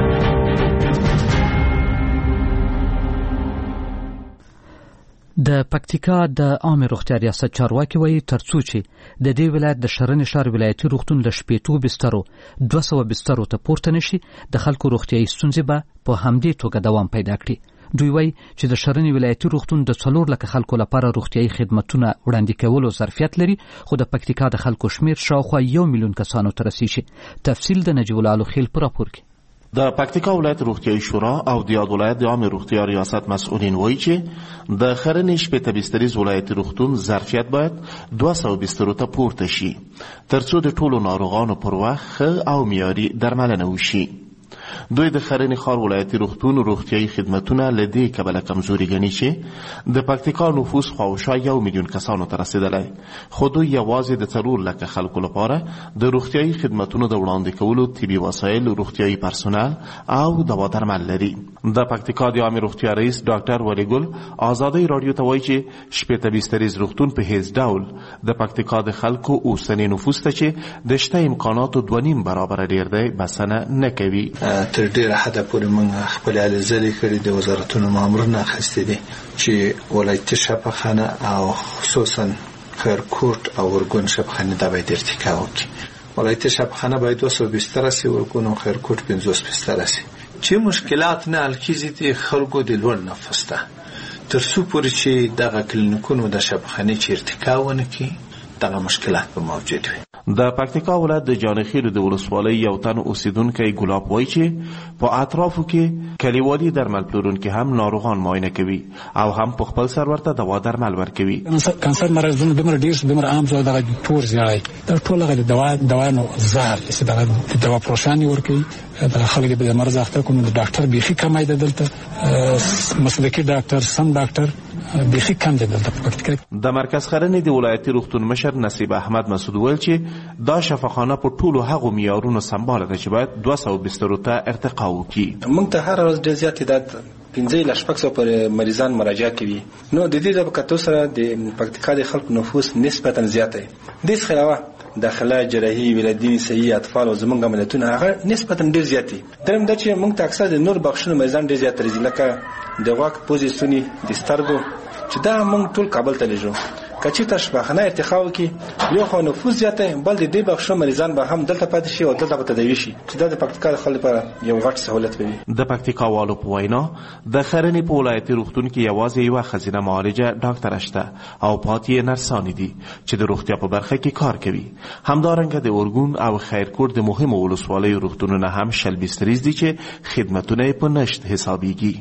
د پکتیکا د عامه روغتیا ریاست چارواکي وایي ترڅو چې د دې ولایت د شرن شهر ولایتي روغتون له شپېتو بسترو دوه سوه بسترو ته پورته نشي، د خلکو روغتیايي ستونزې به په همدې توګه دوام پیدا کړي. دوی وایي چې د شرن ولایتي روغتون د څلور لکه خلکو لپاره روغتیايي خدمتونه وړاندې کولو ظرفیت لري، خو د پکتیکا د خلکو شمیر شاوخوا یو میلیون کسانو ته رسیږي. تفصیل د نجیب الله الخیل په راپور کې.
د پکتیکا ولایت روغتیايي شورا او د یاد ولایت د عامه روغتیا ریاست مسؤلین وایي چې د خرن شپېته بستریز ولایتي روغتون ظرفیت باید دوه سوه بسترو ته پورته شي ترڅو د ټولو ناروغانو پر وخت او معیاري درملنه وشي. دوی د خرن ښار ولایتي روغتون روغتیايي خدمتونه له دې کبله کمزوري ګڼي چې د پکتیکا نفوس خواوشا یو میلیون کسانو ته رسیدلی، خو دوی یوازې د څلور لکه خلکو لپاره د روغتیايي خدمتونو د وړاندې کولو طبي وسایل، روغتیايي پرسونل او دوا درمل لري. د پکتیکا د عامه روغتیا رئیس ډاکټر ولی ګل ازادي راډیو ته وایي چې شپېته بستریز روغتون په هیڅ ډول د پکتیکا د خلکو اوسنی نفوس ته چې د شته امکاناتو دوه نیم برابر ډیر دی بسنه نه کوي.
تر ډیره حده پورې موږ خپل هلې ځلې کړي، د وزارتونو مامورونه اخیستي دي چې ولایتي شفاخانه او خصوصا خیرکوټ او ورګون شفاخانې دا باید ارتقا وکړي. ولایتي شفاخانه باید دوه سوه بستره سي، ورګون او خیرکوټ پنځوس بستره سي. چې مشکلات نه حل کیږي د خلکو د لوړ نفس ته تر څو پورې چې دغه کلینیکونو د شفاخانې چې ارتقا ونه کړي دغه مشکلات به موجود وي.
د پکتیکا ولایت د جانخیل د ولسوالۍ یو تن اوسیدونکی ګلاب وایي چې په اطرافو کې کلیوالي درمل پلورونکي هم ناروغان معاینه کوي او هم په خپل سر ورته دوا درمل ورکوي.
کانسر مرضونه دومره ډېر شو، دومره عام شو، دغه ټول زیړی دا ټول هغه د دوا دوا نو زهر چې دغه د دوا پروشاني ورکوي. د خلک به مرض اخته کوم د ډاکټر بیخي کمای دی، دلته مسلکي ډاکټر سم ډاکټر بیخي کم دی دلته په پکتیکا. د مرکز خرن د ولایتي روغتون مشر نصیب احمد مسعود ویل چې دا شفاخانه په ټولو هغو معیارونو سمباله ده چې باید دوه سوه بسترو ته ارتقا وکړي.
موږ ته هره ورځ ډېر زیات تعداد پنځه له شپږ سوه پورې مریضان مراجعه کوي. نو د دې د کتو سره د پکتیکا د خلکو نفوس نسبتا زیات دی. د دې علاوه داخله جراحي، ولادتي، صحي، اطفال او زمونږ عملیاتونه هغه نسبتا ډېر زیات دي. دریم دا چې موږ ته اکثر د نور بخښونو مریضان ډېر زیات راځي، لکه د غوږ، پوزې، ستوني، د سترګو، چې دا موږ ټول کابل ته لېږو. کچې ته شفاخانه ارتقا وکړي، یو خو نفوس زیات دی، بل د دې بخښو مریضان به هم دلته پاتې شي او دلته به تداوي شي، چې دا د پکتیکا د خلکو لپاره یو غټ سهولت کوي.
د پکتیکا والو په وینا د خرنې په ولایتي روغتون کې یوازې یوه ښځینه معالجه ډاکټره شته او پاتې یې نرسانې دي چې د روغتیا په برخه کې کار کوي. همدارنګه د اورګون او خیرکوټ د مهمو ولسوالیو روغتونونه هم شل بستریز دي چې خدمتونه یې په نشت حسابیږي.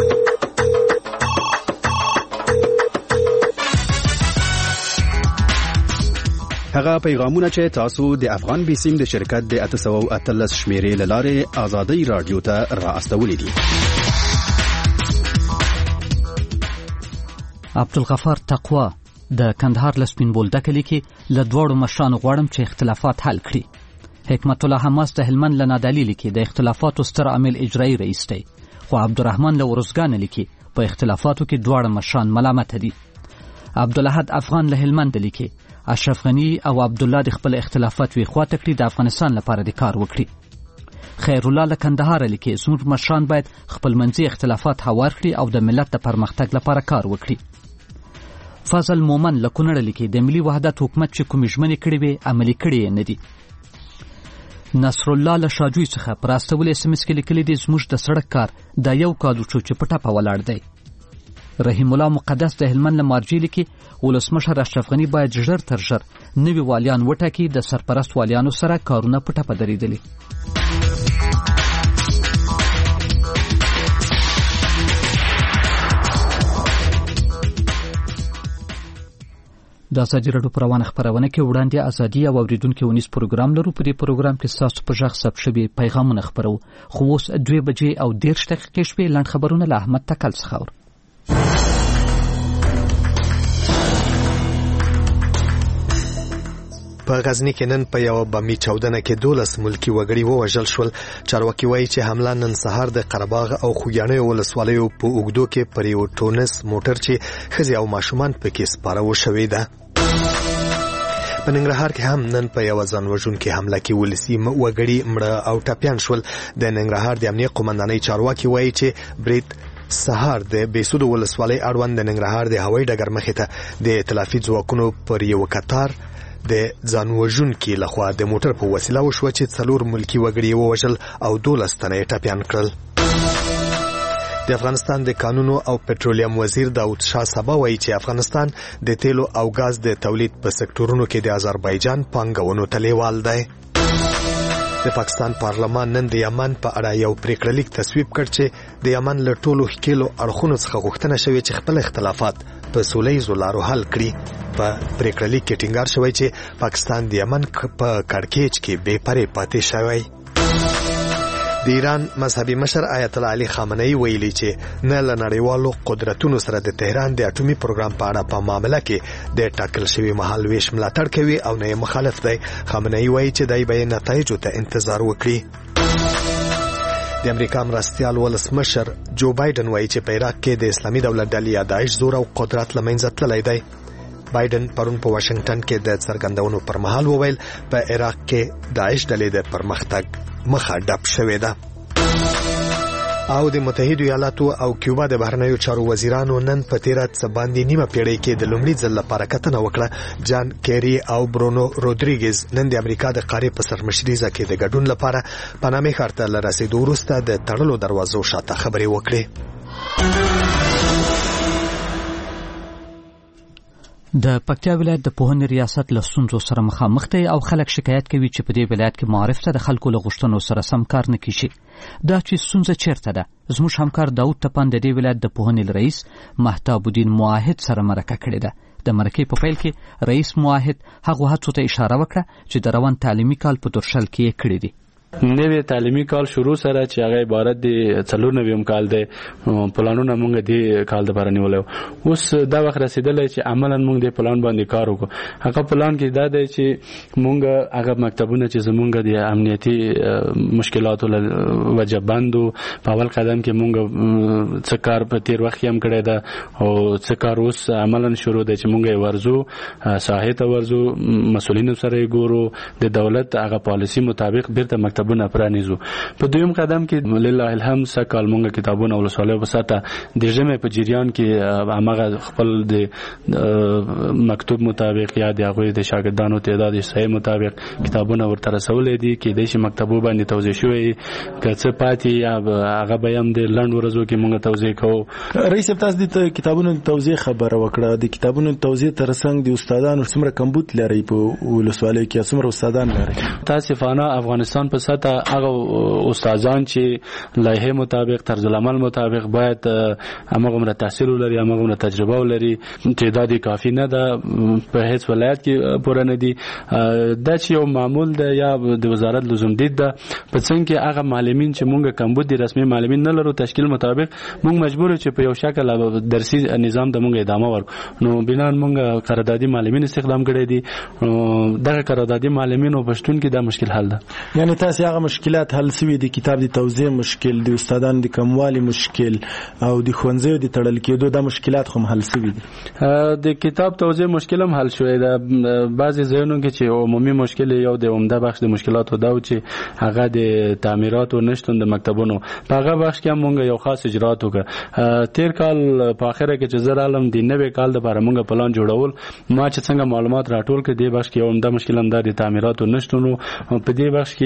هغه پیغامونه چې تاسو د افغان بیسیم د شرکت د اته سوه اتلس شمیرې له لارې ازادي راډیو ته را استولي دي.
عبدالغفار تقوا د کندهار له سپین بولدک لیکي له دواړو مشرانو غواړم چې اختلافات حل کړي. حکمت الله حماس د هلمند له نادعلي لیکي د اختلافاتو ستر عامل اجرایي رئیس دی، خو عبدالرحمن له ورزګان لیکي په اختلافاتو کې دواړه مشران ملامت دي. عبدالاحد افغان له هلمند لیکي اشرف غنی او عبدالله د خپل اختلافات وی خواته کړي د افغانستان لپاره د کار وکړي. خیر الله له کندهار لیکي زموږ مشران باید خپل منځي اختلافات هوار کړي او د ملت د پرمختګ لپاره کار وکړي. فضل مومن له کونړ لیکي د ملي وحدت حکومت چې کومې ژمنې کړې وي عملي کړي یې نه دي. نصر الله له شاجوی څخه پر استول اس ام اس کې لیکلي دي زموږ د سړک کار د یو کال وشو چې په ټپه ولاړ دی. رحیم الله مقدس د هلمند له مارجې لیکي ولسمشر اشرف غني باید ژر تر ژر نوي والیان وټاکي، د سرپرست والیانو سره کارونه په ټپه درېدلي. د ازادي راډیو پر روانه خبرونه کې وړاندې ازادي او اوریدونکو ونیس پروګرام لرو. په دې پروګرام کې تاسو په ژغ ثبت شوي پیغامونه خبرو. خو اوس دوه بجې او دېرش دقیقې شوې. لاند خبرونه له احمد تکل څخه اورو.
په غزنی کې نن په یو بمي چاودنه کې دولس ملکی وګړي ووژل شول. چارواکي وایي چې حمله نن سهار د قرهباغ او خوګیاڼیو ولسوالیو په اوږدو کې پر یو ټونس موټر چې ښځې او ماشومان پکې سپاره وشوې ده. په ننګرهار کې هم نن په یو ځان وژونکي حمله کې ولسي وګړي مړه او ټپیان شول. د ننګرهار د امنیت قومندانۍ چارواکي وایي چې برید سهار د بیسودو ولسوالۍ اړوند د ننګرهار د هوایي ډګر مخې ته د ائتلافي ځواکونو پر یو قطار د ځان وژونکي لخوا د موټر په وسیله وشوه چې څلور ملکی وګړي ووژل او دولس تنه یې ټپیان کړل. د افغانستان د کانونو او پټرولیم وزیر داود شاه سبا وایي چې افغانستان د تیلو او غاز د تولید په سکتورونو کې د آذربایجان پانګونو ته لیوال دی. د پاکستان پارلمان نن د یمن په اړه یو پریکړه لیک تصویب کړ چې د یمن له ټولو ښکېلو اړخونو څخه غوښتنه شوې چې خپل اختلافات په سولیزو لارو حل کړي. په پریکړه لیک کې ټینګار شوی چې پاکستان د یمن په کړکېچ کې بې پرې پاتې شوی. د ایران مذهبي مشر آیت الله علي خامنه‌ای ویلي چې نه له نړیوالو قدرتونو سره د تهران د اټومي پروګرام په اړه په معاملې کې د ټاکل شوی مهال ویش ملاتړ کوي او نه مخالف دی. خامنه‌ای وایي چې دای به نتایجو ته انتظار وکړي. د امریکا مرستیال ولسمشر جو بایدن وایي چې په عراق کې د اسلامي دولت ډلې یا داعش زور او قدرت له منځه تللی دی. بایدن پرون په واشنگټن کې د څرګندونو پر مهال وویل په عراق کې داعش ډلې د پرمختګ مخه ډپ شوې ده. او د متحده ایالاتو او کیوبا د بهرنیو چارو وزیرانو نن په تیره څه باندې نیمه پیړۍ کې د لومړي ځل لپاره کتنه وکړه. جان کیری او برونو رودریګز نن د امریکا د قارې په سرمشریزه کې د ګډون لپاره پنامې ښار ته له رسېدو وروسته د تړلو دروازو شاته خبرې وکړې.
د پکتیا ولایت د پوهنې ریاست له ستونزو سره مخامخ دی او خلک شکایت کوي چې په دې ولایت کې معارف ته د خلکو له غوښتنو سره سم کار نه کیږي. دا چې ستونزه چیرته ده؟ زموږ همکار داود تپان د دې ولایت د پوهنې رئیس مهتاب الدین موحد سره مرکه کړې ده. د مرکې په پیل کې رئیس موحد هغه هڅو ته اشاره وکړه چې د روان تعلیمي کال په درشل کې یې کړې دي.
نوې تعلیمي کال شروع سره چې هغه عبارت دی څلور نویم کال دی، پلانونه موږ دی کال د لپاره نیولو. اوس دا وخت رسیدلی چې عملاً موږ د پلان باندې کار وکړو. هغه پلان کې دا دی چې موږ هغه مکتبونه چې زموږ د امنیتي مشکلاتو له وجه بندو، په اول قدم کې موږ څه کار په تیر وخت هم کړی ده او څه کار اوس عملاً شروع دی چې موږ یې ورځو ساحې ته ورځو، مسؤلینو سره یې ګورو، د دولت هغه پالیسي مطابق بیرته مکتب کتابونه پرانیزو. په دویم قدم کې لله الحمد سکال مونږ کتابونه ولسوالیو په ساته د ژمه په جریان کې هغه خپل د مکتوب مطابق یا د هغه د شاګردانو تعداد صحیح مطابق کتابونه ورته رسولې دي کې د شي مکتبو باندې توزیع شوی کڅ پاتې یا هغه به هم د لند ورځو کې مونږ توزیع کوو.
رئیس تاسو د کتابونو توزیع خبره وکړه، د کتابونو توزیع ترڅنګ د استادانو څومره کمبود لري په ولسوالیو کې، څومره استادان لري؟
تاسفانه افغانستان په ساته هغه استادان چې لایحه مطابق طرز العمل مطابق باید هغه تحصیل ولري، هغه تجربه ولري، تعداد کافی نه ده په هیڅ ولایت کې پوره نه دي. دا چې یو معمول ده یا د وزارت لزوم دي ده په څنګه کې هغه معلمین چې مونږ کمبود دي رسمي معلمین نه لرو تشکیل مطابق مونږ مجبور چې په یو شکل درسي نظام د مونږ ادامه ورکو. نو بنان مونږ قراردادي معلمین استخدام کړی دي. دغه قراردادي معلمین او پښتون کې دا مشکل حل ده.
یعنی تاسو هغه مشکلات حل سوي دي؟ کتاب د توزیع مشکل، د استادانو د کموالي مشکل او د ښوونځیو د تړل کېدو د مشکلات هم حل سوي دي؟
د کتاب توزیع مشکل هم حل شوی ده. بعضی ځایونو کې چې عمومي مشکل یو د عمده بخش د مشکلاتو دا چې هغه د تعمیرات او نشټون د مکتبونو په هغه بخش کې موږ یو خاص اجرات وکړ. تیر کال په اخره کې چې زر عالم د نوې کال د لپاره موږ پلان جوړول، ما چې څنګه معلومات راټول کړ د بخش کې عمده مشکل هم د تعمیرات او نشټونو په دې بخش کې یو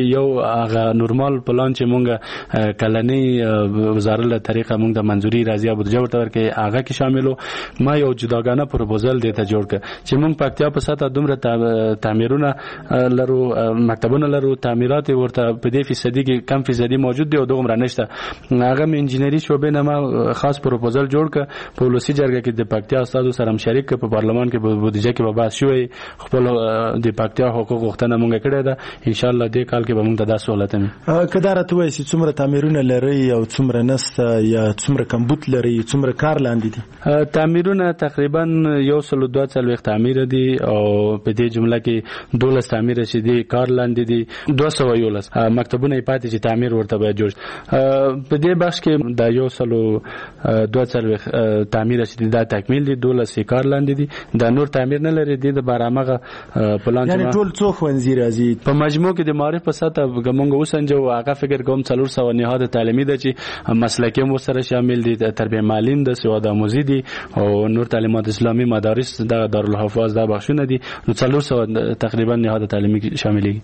هغه نورمال پلان چې مونږ کلنی وزارت له طریقه مونږ د منځوري راځي او بودجه ورته ورکې هغه کې شاملو. ما یو جداګانه پروپوزل دیته جوړ ک چې مونږ پکتیا په ساته دومره تعمیرونه لرو، مکتبونه لرو، تعمیرات ورته په دې فیصدي کې کم فیصدي موجود دی او دومره نشته. هغه من انجینری شوبې نه ما خاص پروپوزل جوړ ک په ولسی جرګه کې د پکتیا استادو سره هم شریک په پارلمان کې په بودجه کې به بحث شوی. خپل د پکتیا حقوق غوښتنه مونږ کړې ده، ان شاء الله دې کال کې به مونږ د سہولت مې
کدار ته وایي چې څومره تعمیرونه لري او څومره نسته یا څومره کمبوت لري، څومره کار لاندې دي. تعمیرونه
تقریبا یو سل دوه څلوېښت تعمیر دي او په دې جمله کې دولس تعمیر چې دي کار لاندې دي، دوه سوه یولس مکتبونه یې پاتې چې تعمیر ورته باید جوړ. په دې بخش کې د یو سل دوه څلوېښت تعمیر چې دي دا تکمیل دي، دولس یې کار لاندې دي، دا نور تعمیر نه لري. دي د بارامغه پلان
یعنی ټول څو ښوونځي راځي
په مجموع کې د معارف په سطح ګمونګ وسنجو. هغه فکر کوم څلور سوه نهاد تعلیمي ده چې مسلکي مو سره شامل دي، تربیه معلم ده، سواد آموزي دي او نور تعلیمات اسلامي مدارس د دارالحفاظ دا بخښونه دي. نو څلور سوه تقریبا نهاد تعلیمي شاملي.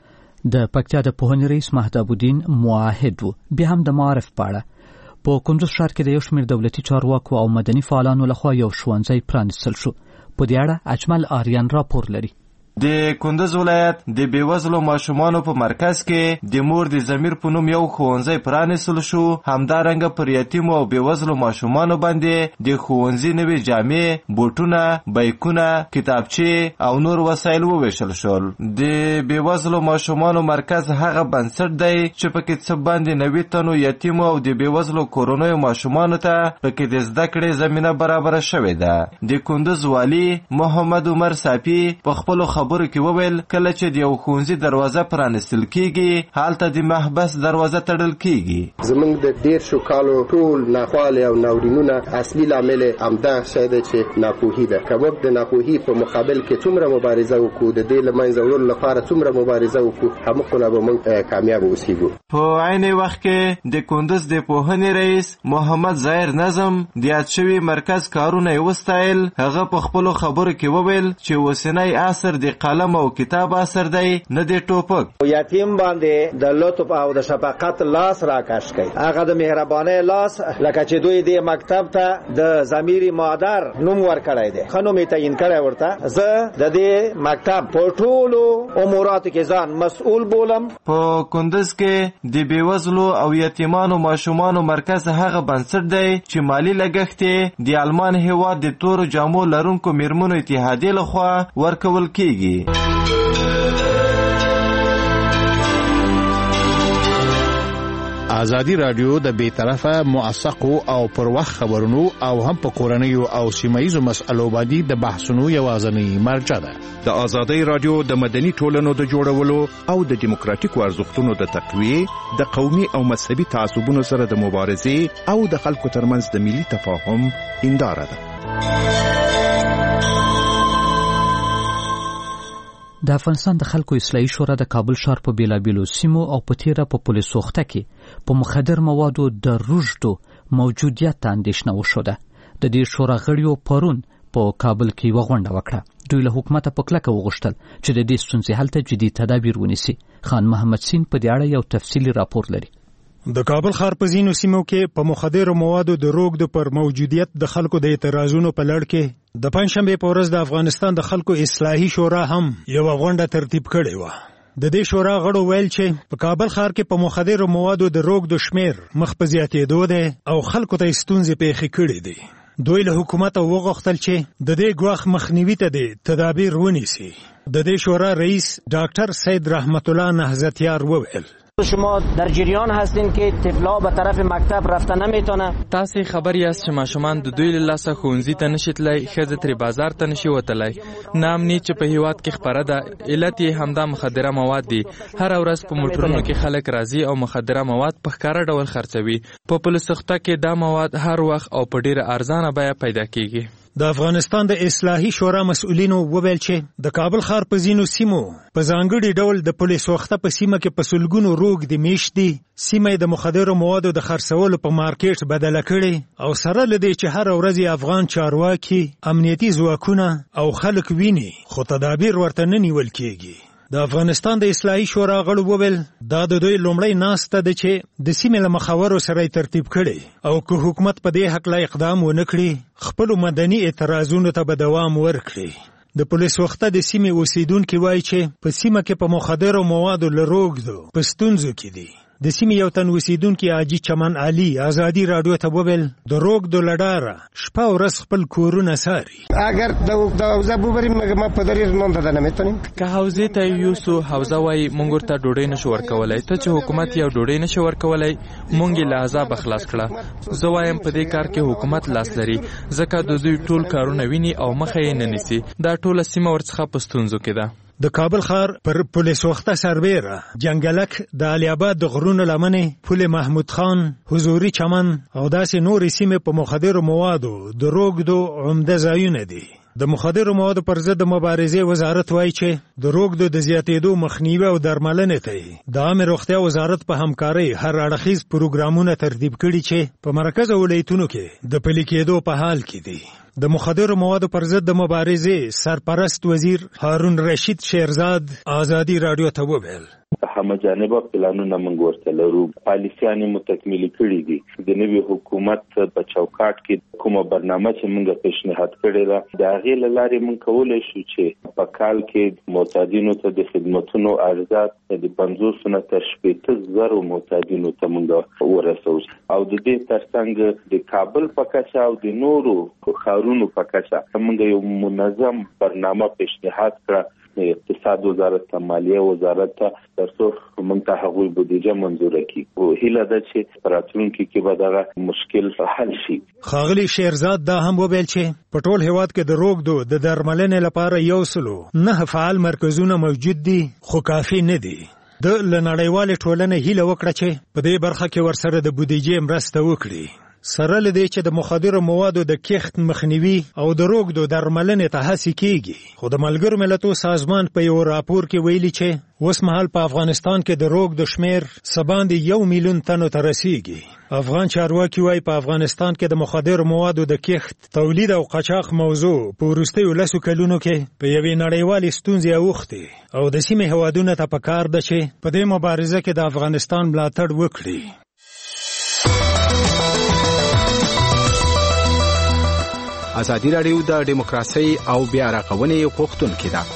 د پکتیا د پوهنې رئیس مهداب الدین معاهد و بیا هم د معارف پاړه په کندوز ښار کې د یو شمېر دولتي چارواکو او مدني فعالانو لخوا یو ښوونځی پرانیستل شو. په دې اړه اجمل آریان راپور لري.
د کندوز ولایت د بیوزلو ماشومانو په مرکز کې د مور د ضمیر په نوم یو ښوونځی پرانیستل شو. همدارنګه پر یتیمو او بیوزلو ماشومانو باندې د ښوونځي نوې جامې، بوټونه، بایکونه، کتابچې او نور وسایل وویشل شول. د بیوزلو ماشومانو مرکز هغه بنسټ دی چې پکې څه باندې نوي تنو یتیمو او د بیوزلو کورنیو ماشومانو ته پکې د زده کړې زمینه برابره شوې ده. د کندوز والي محمد عمر صافي په خپلو خبرو کې وویل کله چې د یو ښوونځي دروازه پرانیستل کیږي هلته د محبس دروازه تړل کیږي.
زمونږ د ډیر شو کالو ټول ناخواله او ناورینونه اصلي لامل همدا شی دی چې ناپوهي ده. که موږ د ناپوهي په مقابل کې څومره مبارزه وکړو، د دې له منځه وړلو لپاره څومره مبارزه وکړو، همغومره به موږ کامیاب اوسېږو.
په عین وخت کې د کندوز د پوهنې رئیس محمد ظاهر نظم د یاد شوي مرکز کارونه یې وستایل. هغه په خپلو خبرو کې وویل چې اوسنی عصر د قلم او کتاب اثر دی، نه د ټوپک.
یتیم باندې د لطف او د شفقت لاس راکش کوي، هغه د مهربانۍ لاس، لکه چې دوی د مکتب ته د ضمیر مادر نوم ورکړی دی، ښه نوم یې تعیین کړی ورته. زه د دې مکتب په ټولو اموراتو کې ځان مسؤل بولم.
په کندوز کې د بیوزلو او یتیمانو ماشومانو مرکز هغه بنسټ دی چې مالی لګښت یې د آلمان هیواد د تورو جامو لرونکو میرمنو اتحادیې لخوا ورکول کیږي.
ازادي رادیو د بیطرفه موثقو او پر وخت خبرونو او هم په کورنیو او سیمایي مسایلو باندې د بحثونو یوازنی مرجع ده.
د ازادي رادیو د مدني ټولنو د جوړولو او د دیموکراتیکو ارزښتونو د تقویه، د قومي او مذهبي تعصبونو سره د مبارزې او د خلکو ترمنځ د ملي تفاهم هنداره ده.
د افغانستان د خلکو اصلاحي شورا د کابل ښار په بیلابیلو سیمو او په تیره په پولیس سوخته کې په مخدر موادو د رشدو موجودیت ته اندېښنه وښوده. د دې شورا غړیو پرون په کابل کې یوه غونډه وکړه. دوی له حکومته په کلکه وغوښتل چې د دې ستونزې حل ته جدي تدابیر ونیسي. خان محمد سین په دې اړه یو تفصیلي راپور لري.
د کابل ښار په ځینو سیمو کې په مخدرو موادو د روږدو پر موجودیت د خلکو د اعتراضونو په لړ کې د پنځشنبې په ورځ د افغانستان د خلکو اصلاحي شورا هم یوه غونډه ترتیب کړې وه. د دې شورا غړو ویل چې په کابل ښار کې په مخدرو موادو د روږدو شمیر مخ په زیاتېدو دی او خلکو ته ستونزې پیښې کړې دي. دوی له حکومته وغوښتل چې د دې ګواښ مخنیوي ته د تدابیر ونیسي. د دې شورا رئیس ډاکټر سید رحمت الله نهضتیار وویل
شما در جریان هستین که طفلا به طرف مکتب رفته نمیتونه.
تاسو خبر یاست چې ماشومان د دوی له لاسه ښوونځي ته نشي تللی، ښځې ترې بازار ته نشي وتلی. ناامني چې په هیواد کې خپره ده علت یې همدا مخدره مواد دي. هره ورځ په موټرونو کې خلک راځي او مخدره مواد په ښکاره ډول خرڅوي. په پولیس سوخته کې دا مواد هر وخت او په ډیره ارزانه بیه پیدا کیږي.
د افغانستان د اصلاحي شورا مسؤلینو وویل چې د کابل ښار په ځینو سیمو په ځانګړي ډول د پولیس وخته په سیمه کې په سلګونو روږ د میشت دي. سیمه د مخدرو موادو د خرڅولو په مارکیټ بدله کړي او سره لدی چې هر ورځ افغان چارواکي، امنیتي ځواکونه او خلک ویني خو تدابیر ورته نه نیول کیږي. د افغانستان د اصلاحي شورا غړو وویل دا د دوی لومړی ناسته ده چې د سیمې له مخاورو سره ترتیب کړي او که حکومت په دې حق لا اقدام ونه کړي خپل مدني اعتراضونو ته به دوام ورکړي. د پولیس وخته د سیمې اوسیدونکو وایي چې په سیمه کې په مخدرو موادو لروګدو په ستونزو کې دي. د سیمې یو تن اوسیدونکي حاجي چمن علي ازادي راډیو ته وویل د روګدو لډاره شپه ورځ خپل کورونه ساري.
اگر د حوزه بوبریم ما په دریز مونږ ته نه میتونیم
که حوزه ته یوسو حوزه وای مونږ ورته ډوډۍ نشو ورکولای. ته چې حکومت یو ډوډۍ نشو ورکولای مونږ له عذاب خلاص کړه. زه وایم په دې کار کې حکومت لاس لري ځکه د دوی ټول کارونه ویني او مخه یې نه نیسي. دا ټوله سیمه ورڅخه په ستونزو کې ده.
د کابل ښار پر پولیس وخته سربیره جنگلک د علي آباد د غرونو لمنې پل محمود خان حضوري چمن او داسې نورې سیمې په مخدرو موادو د روګدو عمده ځایونه دي. د مخدرو موادو پر ضد د مبارزې وزارت وایي چې د روګدو د زیاتېدو مخنیوي او درملنې ته د عامه روغتیا وزارت په همکارۍ هر اړخیز پروګرامونه ترتیب کړي چې په مرکز ولایتونو کې د پلي کېدو په حال کې دي. د مخدرو موادو پر ضد د مبارزې سرپرست وزیر هارون رشید شیرزاد ازادي راډیو ته وویل
همه جانبه پلانونه موږ ورته لرو. پالیسیانې مو تکمیلي کړي دي. د نوي حکومت په چوکاټ کې کومه برنامه چې موږ پیشنهاد کړې ده د هغې له لارې موږ کولی شو چې په کال کې معتادینو ته د خدمتونو ارزښت د پنځوس نه تر شپېته زرو معتادینو ته موږ ورسوو او د دې ترڅنګ د کابل په کچه او د نورو ښارونو په کچه موږ یو منظم برنامه پیشنهاد کړه اقتصاد وزارت ته مالیه وزارت ته ترڅو موږ ته هغوی بودیجه منظوره کړي او هیله ده چې راتلونکي کې به دغه مشکل حل شي.
ښاغلي شیرزاد دا هم وویل چې په ټول هیواد کې د روګدو د درملنې لپاره یو سلو نه فعال مرکزونه موجود دي خو کافي نه دي. د نړیوالې ټولنې هیله وکړه چې په دې برخه کې ورسره د بودیجې مرسته وکړي. سره له دې چې د مخدرو موادو د کښت مخنیوي او د روګدو درملنې ته هڅې کیږي خو د ملګرو ملتونو سازمان په یو راپور کې ویلي چې اوس مهال په افغانستان کې د روګدو شمیر څه باندې یو میلیون تنو ته رسیږي. افغان چارواکي وایي په افغانستان کې د مخدرو موادو د کښت تولید او قاچاق موضوع په وروستیو لسو کلونو کې په یوې نړیوالې ستونزې اوښتې او د سیمې هېوادونو ته پکار ده چې په دې مبارزه کې د افغانستان ملاتړ وکړي.
ازادي راډیو د دیموکراسي او بیا رغونې غوښتونکې ده.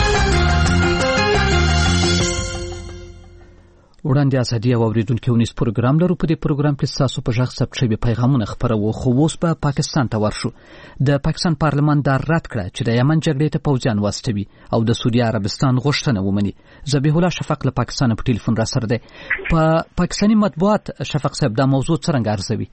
وړاندې ازادي او اوریدونکو ونیس پروګرام لرو. په دې پروګرام کې تاسو په ژغ ثبت شوي پیغامونه خپروو خو اوس په پاکستان ته ورشو. د پاکستان پارلمان دا رد کړه چې د یمن جګړې ته پوځیان واستوي او د سعودي عربستان غوښتنه ومني. ذبیح الله شفق له پاکستان په ټلیفون را سره دی. په پاکستاني مطبوعات شفق صاحب دا موضوع څرنګه ارزوي؟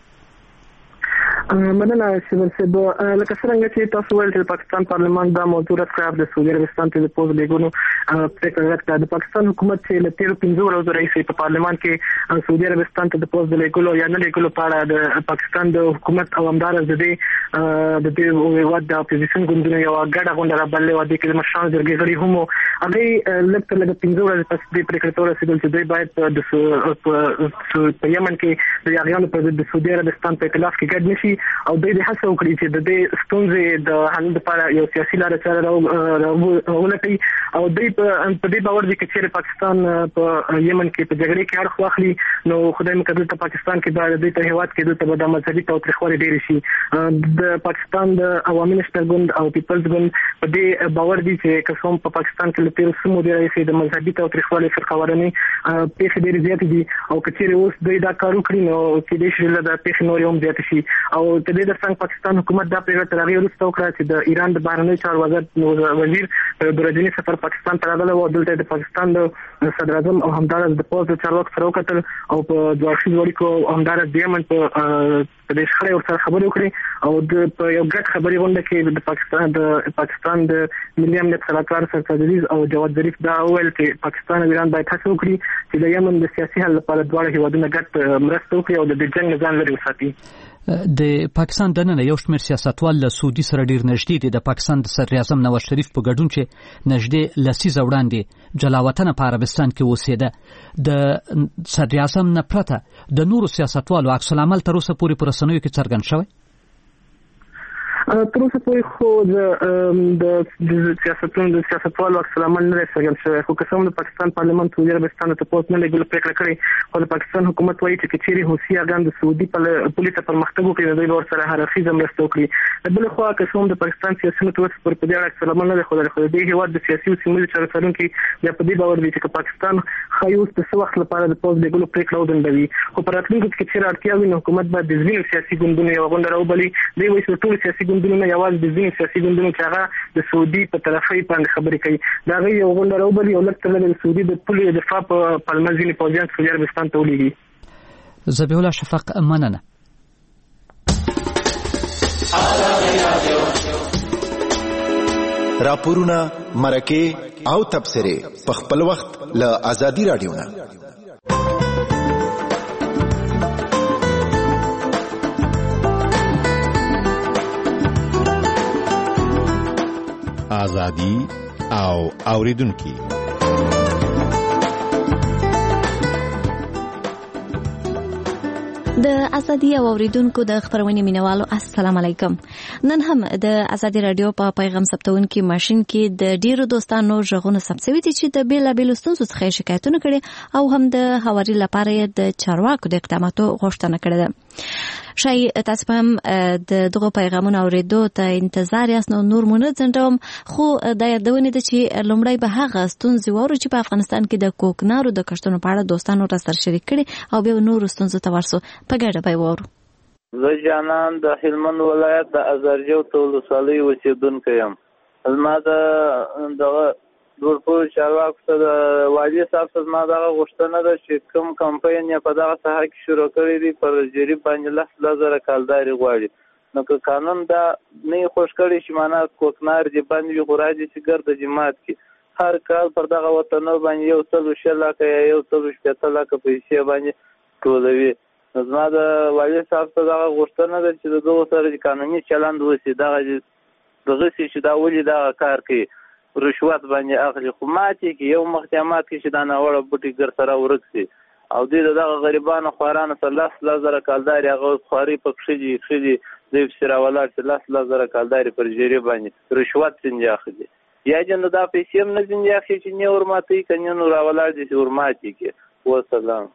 مننه سیمل صاحب. لکه څنګه چې تاسو ویل چې پاکستان پارلمان دا موضوع رد کړ د سعودي عربستان ته د پوز لیګونو پریکړه رد کړه. د پاکستان حکومت چې له تیرو پنځو ورځو راهیسې په پارلمان کې سعودي عربستان ته د پوز د لیګلو یا نه لیګلو په اړه د پاکستان د حکومت او همدارس د دې د دې هیواد د اپوزیشن ګوندونو یو ګډه غونډه رابللې وه. دې کې د مشرانو جرګې غړي هم وو. هغوی لږ تر لږه پنځه ورځې پس دې پریکړې ته ورسېدل چې دوی باید په یمن کې د یاغیانو پر ضد د سعودي عربستان په اختلاف کې ګډ نه شي او دوی د هڅه وکړي چې د دې ستونزې د حل لپاره یو سیاسي لاره چاره راولټوي او دوی په دې باور دي چې چېرې پاکستان په یمن کې په جګړې کې اړخ واخلي نو خدای مکړه دلته پاکستان کې به دوی ته هېواد کې دلته به د مذهبي تاوتریخوالي ډېرې شي. د پاکستان د عوامي نېشنل ګوند او پیپلز ګوند په دې باور دي چې که څه هم په پاکستان کې له تېرو څو مودې راهیسې د مذهبي تاوتریخوالي فرقهوارانې پېښې ډېرې زیاتې دي او که چېرې اوس دوی دا کار وکړي نو کېدای شي دا پېښې نورې هم زیاتې شي. او د دې ترڅنګ پاکستان حکومت دا پریکړه تر هغې وروسته وکړه چې د ایران د بهرنیو چارو وزارت وزیر د ورځني سفر پاکستان ته راغلی و. دلته د پاکستان د صدراعظم او همدارس د پوځ د چارواکو سره وکتل او په دوه اړخیزو اړیکو او همدارس د یمن په په دې شخړې ورسره خبرې وکړې او د په یو ګډ خبري غونډه کې د پاکستان د پاکستان د ملي امنیت سلاکار سرکار عزیز او جواد ظریف دا وویل چې پاکستان او ایران باید هڅه وکړي چې د یمن د سیاسي حل لپاره دواړه هیوادونه ګډ مرسته وکړي او د دې جنګ نه ځان لرې وساتي.
د پاکستان دننه یو شمېر سیاستوال له سعودي سره ډیر نږدې دي. د پاکستان د صدر اعظم نواز شریف په ګډون چې نږدې لسیزه وړاندې جلاوطن په عربستان کې اوسېده د صدر اعظم نه پرته د نورو سیاستوالو عکس العمل تر اوسه پورې په رسنیو کې څرګند شوی.
تر اوسه پورې خو د سیاستونو د سیاستوالو عکس العمل نه دی څرګند شوی، خو که څه هم د پاکستان پارلمان سعودي عربستان ته تپوس نه لګولو پرېکړه کړې، خو د پاکستان حکومت وایي چې که چیرې حوثیاګان د سعودي پولي ته پرمختګ وکړي نو دوی به ورسره هر اړخیزه مرسته وکړي. د بلې خوا که څه هم د پاکستان سیاسیونو ته اوس پر په دې اړه عکس العمل نه دی ښودلی، خو د دې هېواد د سیاسي او سیمه ییزو چارو څارونکي بیا په دې باور دي چې که پاکستان ښایي اوس د څه وخت لپاره د پوځ لېږلو پرېکړه وځنډوي، خو په راتلونکي کې که چېرې اړتیا وي نو حکومت باید د ځینو سیاسي ګوندونو یوه غونډه راوبلي. دوی وایي چې ټولو سیاسي ګوندونو نه یوازې د ځینو سیاسي ګوندونو چې هغه د سعودي په طرفۍ باندې خبرې کوي د هغې یو غونډه راوبلي او لږ تر لږه د سعودي د پولې دفاع په پلمه ځینې پوځیان سعودي عربستان ته ولېږي.
ذبیح الله شفق، مننه.
راپورونه، مرکې او تبصرې په خپل وخت له آزادي راډیو نه.
آزادي او اوریدونکو
د ازادي او اوریدونکو د خبرونې مینوالو السلام علیکم. نن هم د ازادي رادیو په پیغام ثبتونکو ماشين کې د ډیرو دوستانو ژغونه ثبتوي چې د بیل بیل ستونزو څخه شکایتونه کړي او هم د هواري لپاره د چارواکو د اقداماتو غوښتنه کړې ده. شاید تاسو هم د دغه پیغامونو اوریدو ته انتظار یاست، نو نور مونږ ځندوم، خو د یادونه ده چې لومړی به هغه ستونزې وورو چې په افغانستان کې د کوکنارو د کښتونو په اړه دوستانو را سره شریک کړي او بیا نور ستونزو ته ورسو په ګډه به وورو.
زه جانان د هلمند ولایت د ازرجو ولسوالۍ اوسیدونکی یم. زما د دغه ډورپور چارواکو ته د والي صاحب ته زما دغه غوښتنه ده چې کوم کمپاین یې په دغه ساحه کې شروع کړی دی پر جریب باندې لس لس زره کالداري غواړي، نو که قانون دا نه یې خوښ کړی چې معنا کوکنار دې باندې وي خو راځي چې ګرد جماعت کې هر کال پر دغه وطنو باندې یو څلو شل لکه یا یو څلو شپېته لکه پیسې باندې ټولوي. نو زما د والي صاحب ته دغه غوښتنه ده چې د دغو سره قانوني چلند وشي، دغه دغسې چې دا ولې دغه کار کوي، رشوت باندې اخلي، خو ماتې کې یو مختیامات کې چې دا ناوړه بوټي ګر سره ورک شي او دوی د دغه غریبانو خوارانو سره لس لس زره کالداري هغه خواري په کښې دي کښې دي دوی پسې راولاړ چې لس لس زره کالداري پر جیرې باندې رشوت ځینې اخلي، یا چې نو دا پیسې هم نه ځینې اخلي چې نه ورماتوي که نه نو راولاړ دي چې ورماتې کې. وسلام.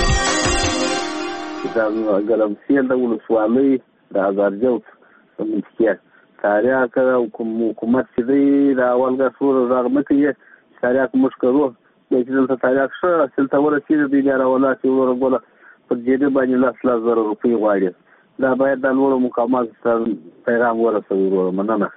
د ګرمسیر د ولسوالۍ د ازارجو په منځ کې تاریخ او حکومت چې دی د اولګه سور رغمه کوي تاریخ موږ کوو چې دلته تاریخ ښه اصل ته ورسېږي دوی بیا راولاړ چې ورغوله پر جیبې باندې لس لس زره روپۍ غواړي. دا باید د لوړو مقاماتو ته پیغام ورسوي. وروره مننه.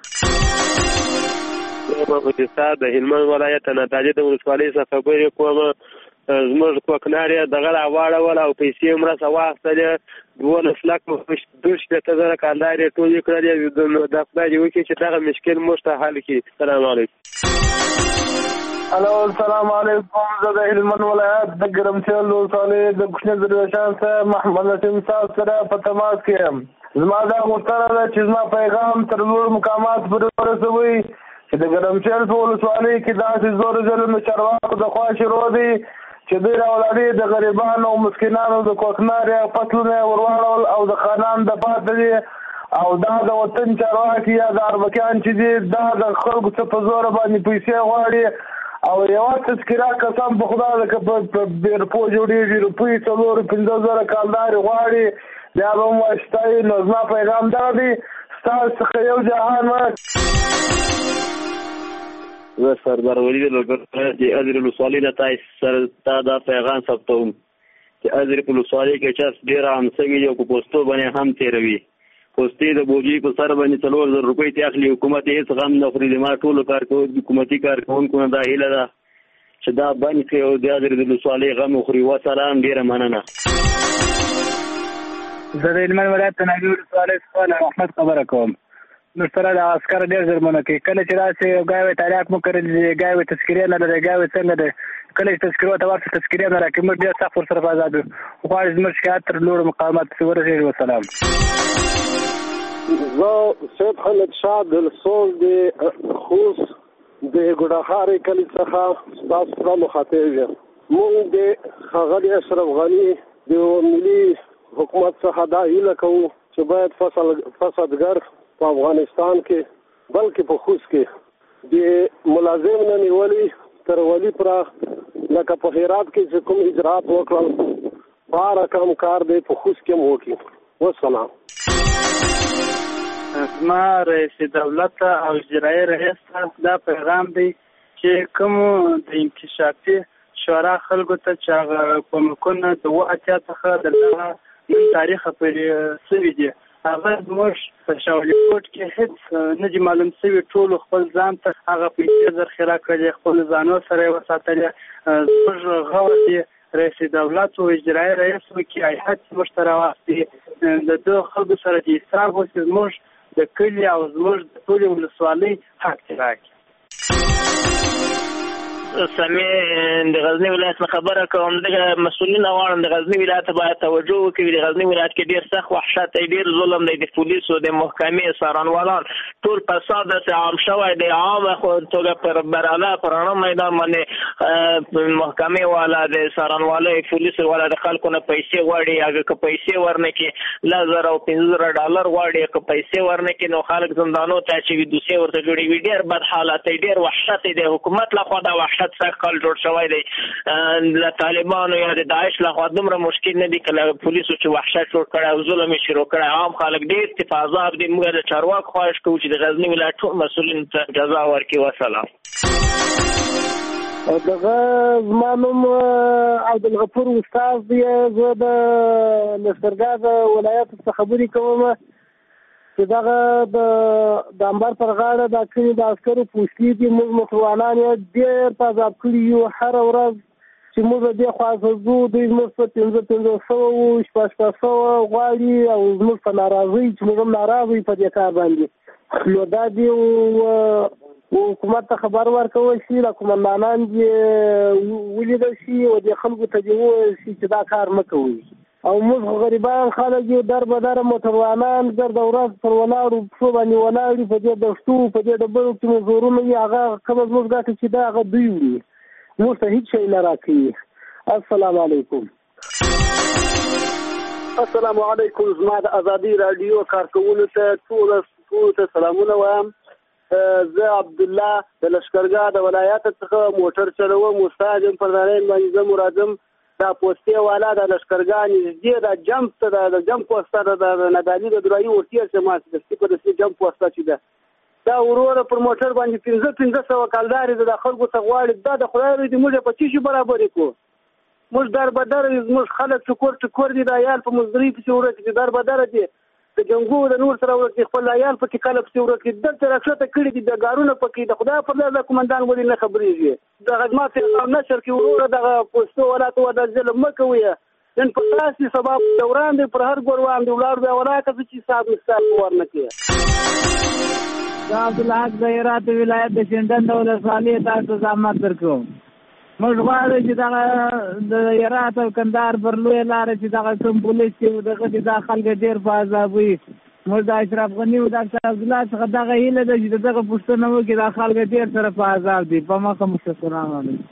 د هلمند ولایت نادعلي د ولسوالۍ څخه خبرې کوم. زموږ کوکنار یې دغه راواړول او پیسې هم راڅخه واخیستلې، دولس لکه دوه شپېته زره کالداري یې ټولې کړلې. دا خدای دې وکړي چې دغه مشکل موږ ته حل کړي. السلام علیکم.
الو السلام علیکم. زه د هلمند ولایت د ګرمسیر ولسوالۍ د کوچني درویشان څخه محمد نسیم صاحب سره په تماس کې یم. زما دا غوښتنه ده چې زما پیغام تر لوړ مقامات پورې ورسوي چې د ګرمسیر په ولسوالۍ کې داسې زور ظلم چارواکو د خوا شروع دي چې دوی راولاړي د غریبانو او مسکینانو د کوکناري فصلونه ورواړول او د خانان د پاتې دي او دا د وطن چارواکي یا د اربکیان چې دي دا د خلکو څخه په زور باندې پیسې غواړي او یو تذکره قسم په خدا د په بیرپو جوړېږي روپۍ څلور پنځه زره کالداري غواړي بیا به هم وایستایي. نو زما پیغام دا دی ستاسو څخه یو جهان وه.
زه سردار ولی د ازرې ولسوالۍ نه تاسو سره تا دا پیغام ثبتوم چې ازرې په ولسوالۍ کې چاس ډېر عام شوي دي او په پوستو باندې هم تېروي. پوستې د بوجۍ په سر باندې څلور زره روپۍ ترې اخلي، حکومت یې هېڅ غم نه خوري. زما ټولو کارکوونکو حکومتي کارکوونکو نه دا هیله ده چې دا بند کړي او د ازرې د ولسوالۍ غم وخوري. وسلام. ډېره مننه.
زه د هلمند ولایت د ناګي ولسوالۍ څخه احمد خبره کوم. نو سره د عسکر ډېر ظلمونه کوي. کله چې راسي ګاوې تاریخ مو کړی دي، ګاوې تذکرې نه لري، ګاوې څنګه ده، کله چې تذکرې ته ورسې تذکرې نه راکوي. موږ ډېر سخت ورسره په ازاد غواړي زموږ شکایت تر لوړو مقاماتو پورې ورسېږي. وسلام.
زه سید خالد شاه د لسول د خوست د ګوډاخارې کلي څخه ستاسو سره مخاطب یم. موږ د ښاغلي اشرف غني د ملي حکومت څخه دا هیله کوو چې باید فسادګر په افغانستان کې بلکې په خوست کې د ملازم نه نیولې تر ولي پرې لکه په هرات کې چې کوم اجرات وکړل په رقم کار دی په خوست کې مو وکړي. والسلام.
ما رئیس دولت او اجرایي رئیس دا پیغام دی چې کوم د انکشافي شورا خلکو ته چې هغه کومکونه د اوه اتیا څخه د دغه نن تاریخه پورې سوي دي هغه زموږ په شاولي کوټ کې هېڅ نه دي معلوم سوي. ټولو خپل ځان ته هغه پیسې ذخیره کړي، خپل ځانو سره یې وساتلې. زموږ غور دی رئیس دولت او اجرایي رئیس وکړي هیات زموږ ته راواخلي، د دغو خلکو سره د حساب وشي، زموږ د کلي او زموږ د ټولې ولسوالۍ حق ترې راکړي.
سمې د غزنی ولایت نه خبره کوم. دغه مسؤلین غواړم د غزنی ولایت باید توجه وکړي. د غزنی ولایت کې ډېر سخت وحشت دی، ډېر ظلم دی. د پولیسو د محکمې څارنوالان ټول فساد داسې عام شوی دی، عامه توګه پر براله پر رڼا میدان باندې محکمې والا د څارنوالۍ پولیسو والا د خلکو نه پیسې غواړي. هغه که پیسې ورنه کړي لس زره او پنځه زره ډالر غواړي، که پیسې ورنه کړي نو خلک زندانو ته اچوي، دوسیې ورته جوړوي. ډېر بد حالت دی، ډېر وحشت دی. حکومت لخوا دا وحشت سخت جوړ شوی دی. د طالبانو یا د داعش لخوا دومره مشکل نه دي که له پولیسو چې وحشت جوړ کړی او ظلم یې شروع کړی. عام خلک ډېر تفاضاب دي. موږ د چارواکو خواهش کوو چې د غزني ولایت ټول مسؤلینو ته جزا ورکړي. وسلام.
دغه زما نوم عبدالغفور استاذ دی. زه د لښکرګاه د ولایت څخه خبرې کوم چې دغه د انبار پر غاړه د کلي د عسکرو پوستې دي. موږ موټروانان یې ډېر په عذاب کړي یو. هره ورځ چې موږ د دې خوا ځو دوی زموږ په پنځه پنځه سوه وو شپږ شپږ سوه غواړي او زموږ په ناراضۍ چې موږ هم ناراضه یو په دې کار باندې. نو دا دې حکومت ته خبر ورکول شي، د قومندانان دې ولیدل شي او د خلکو ته دې وویل شي چې دا کار مه کوئ. او موږ غریبان خلک یو در به در موټروانان ګرده ورځ پر ولاړو پښو باندې ولاړ دي په دې دښتو په دې ډبرو کې مو زورونه وي. هغه کومه زموږ ګټه چې دا هغه دوی وي، موږ ته هېڅ شی نه راکوي. السلام علیکم. السلام علیکم. زما د ازادي راډیو کارکوونکو ته ټول ټول ته سلامونه وایم. زه عبدالله د لښکرګاه د ولایت څخه موټر چلوم. استاد یم پر نارین باندې زه مرادم دا پوستې والا د لښکرګاه نږدې د جمپ ته د جمپ پوسته د ندالي د درایي ورتیر چې ما د سپیکر د سپیکر جمپ پوسته چې ده دا وروره پر موټر باندې پنځه پنځه سوه کلدارې د خلکو څخه غواړي. دا د خدای دی موږ په څه شي برابرې کړو. موږ در بدر موږ خلک ټکور ټکور دي. د عیال په مزدوري پسې ورک دي، در بدر دي. د جنګو د نور سره ورک دي، خپل عیال پکې کله پسې ورک دي. دلته راکښته کړي دي د ګارونه پکې. د خدای په لاره د قومندان ولې نه خبرېږي. دغه زما پیغام نشر کې وروره دغه پوستو والا ته ودا ظلم مه کوئ. نن په تاسې سبا دوران دی پر هر ګوروان دی ولاړ بیا ولا که چې حساب مستاب ورنه کړي.
دا عبدالحق د هرات ولایت د شینډنډ ولسوالۍ تاسو زحمت درکوم. موږ غواړو چې دغه د هرات او کندهار پر لویه لاره چې دغه کوم پولیس چې دغه چې دا خلک ډېر په عذاب وي. موږ د اشرف غني او ډاکټر عبدالله څخه دغه هیله ده چې دغه پوښتنه وکړي دا خلک ډېر سره په عذاب دي. په مخه مو السلام علیکم.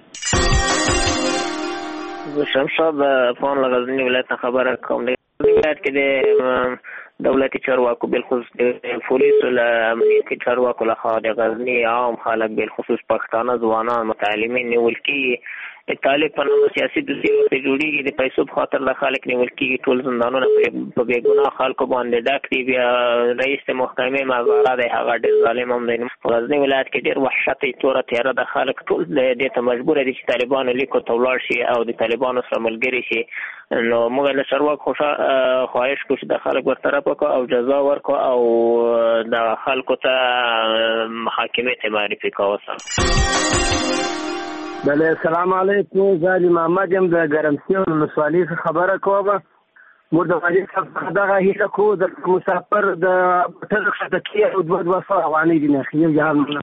زه شمشاد افغان له غزني ولایت نه خبره کوم. د غزني ولایت کې د دولتي چارواکو بالخصوص د پولیسو له امنیتي چارواکو لخوا د غزني عام خلک بالخصوص پښتانه ځوانان متعلمین نیول کېږي. د طالب په نامه سیاسي دوسیې ورته جوړېږي. د پیسو په خاطر د خلک نیول کېږي. ټول زندانونه په بېګناه خلکو باندې ډک دي. بیا رئیس د محکمې مزاره دی، هغه ډېر ظالم هم دی. په غزني ولایت کې ډېر وحشت دی، توره تیاره د خلک ټول دې ته مجبوره دي چې طالبانو لیکو ته ولاړ شي او د طالبانو سره ملګري شي. نو موږ له چارواکو خواهش کوو چې د خلک برطرف وکړو او جزا ورکړو او د خلکو ته محاکمې ته معرفي کړو.
بله السلام علیکم. زه علي محمد یم د ګرمسیر ولسوالۍ څخه خبره کوم. موږ د والي صاحب څخه دغه هیله کوو د مسافر د موټر ښکته کېږي او دوه دوه سوه افغانۍ دي نخي یو جهان.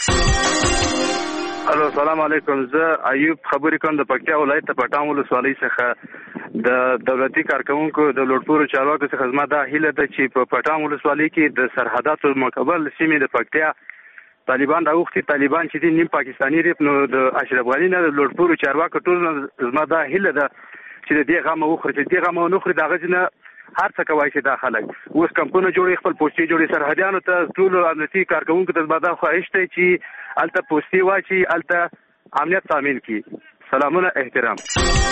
الو السلام علیکم. زه ایوب خبرې کوم د پکتیا ولایت د پټان ولسوالۍ څخه. د دولتي کارکوونکو د لوړپوړو چارواکو څخه زما دا هیله ده چې په پټان ولسوالۍ کې د سرحداتو مقابل سیمې د پکتیا طالبان راوختي. طالبان چې دي نیم پاکستاني ریپ نو د اشرف غني نه د لوړپوړو چارواکو ټول زما دا هیله ده چې د دې غم وخوري چې دې غم ونه خوري دغه ځنه هر څه کوي چې دا خلک اوس کمپونه جوړي خپل پوسټي جوړي سرحدیانو ته ټول امنیتي کارکونکو ته زما دا خواهش دی چې الته پوسټي واچي الته امنیت تامین کړي. سلامونه احترام.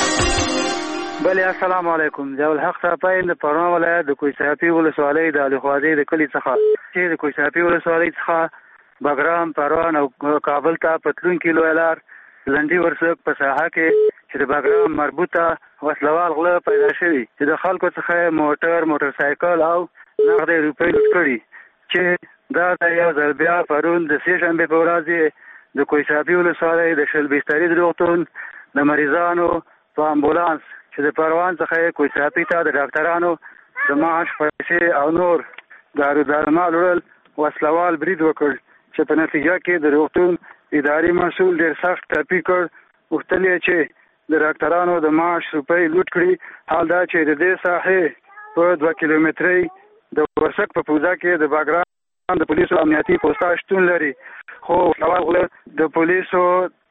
بله السلام علیکم. ضیاء الحق صاحب د پروان ولایت د کوهستانپي ولسوالۍ د علي خوازي د کلي څخه چې د کوهستانپي ولسوالۍ څخه بګرام پروان او کابل ته پتلون کیلو لار لنډي ورسک په ساحه کې چې د بګرام مربوطه وسلوال غله پیدا شوي چې د خلکو څخه موټر موټر سایکل او نغدې روپۍ لوټ کړي چې دا د یو ځل بیا پرون د سې شنبې په ورځ د کوهستانپي ولسوالۍ د شل بستري روغتون د مریضانو په امبولانس چې د پروان څخه کوهستانپي ته د ډاکټرانو د معاش پیسې او نور دارو درمل وړل وسلوال برید وکړ چې په نتیجه کې د روغتون اداري مسؤل ډېر سخت ټپي کړ. غوښتل یې چې د ډاکټرانو د معاش روپۍ لوټ کړي. حال دا چې د دې ساحې په دوه کیلومترۍ د ورسک په پوزه کې د بګرام د پولیسو امنیتي پوسټه شتون لري خو وسلوال غله د پولیسو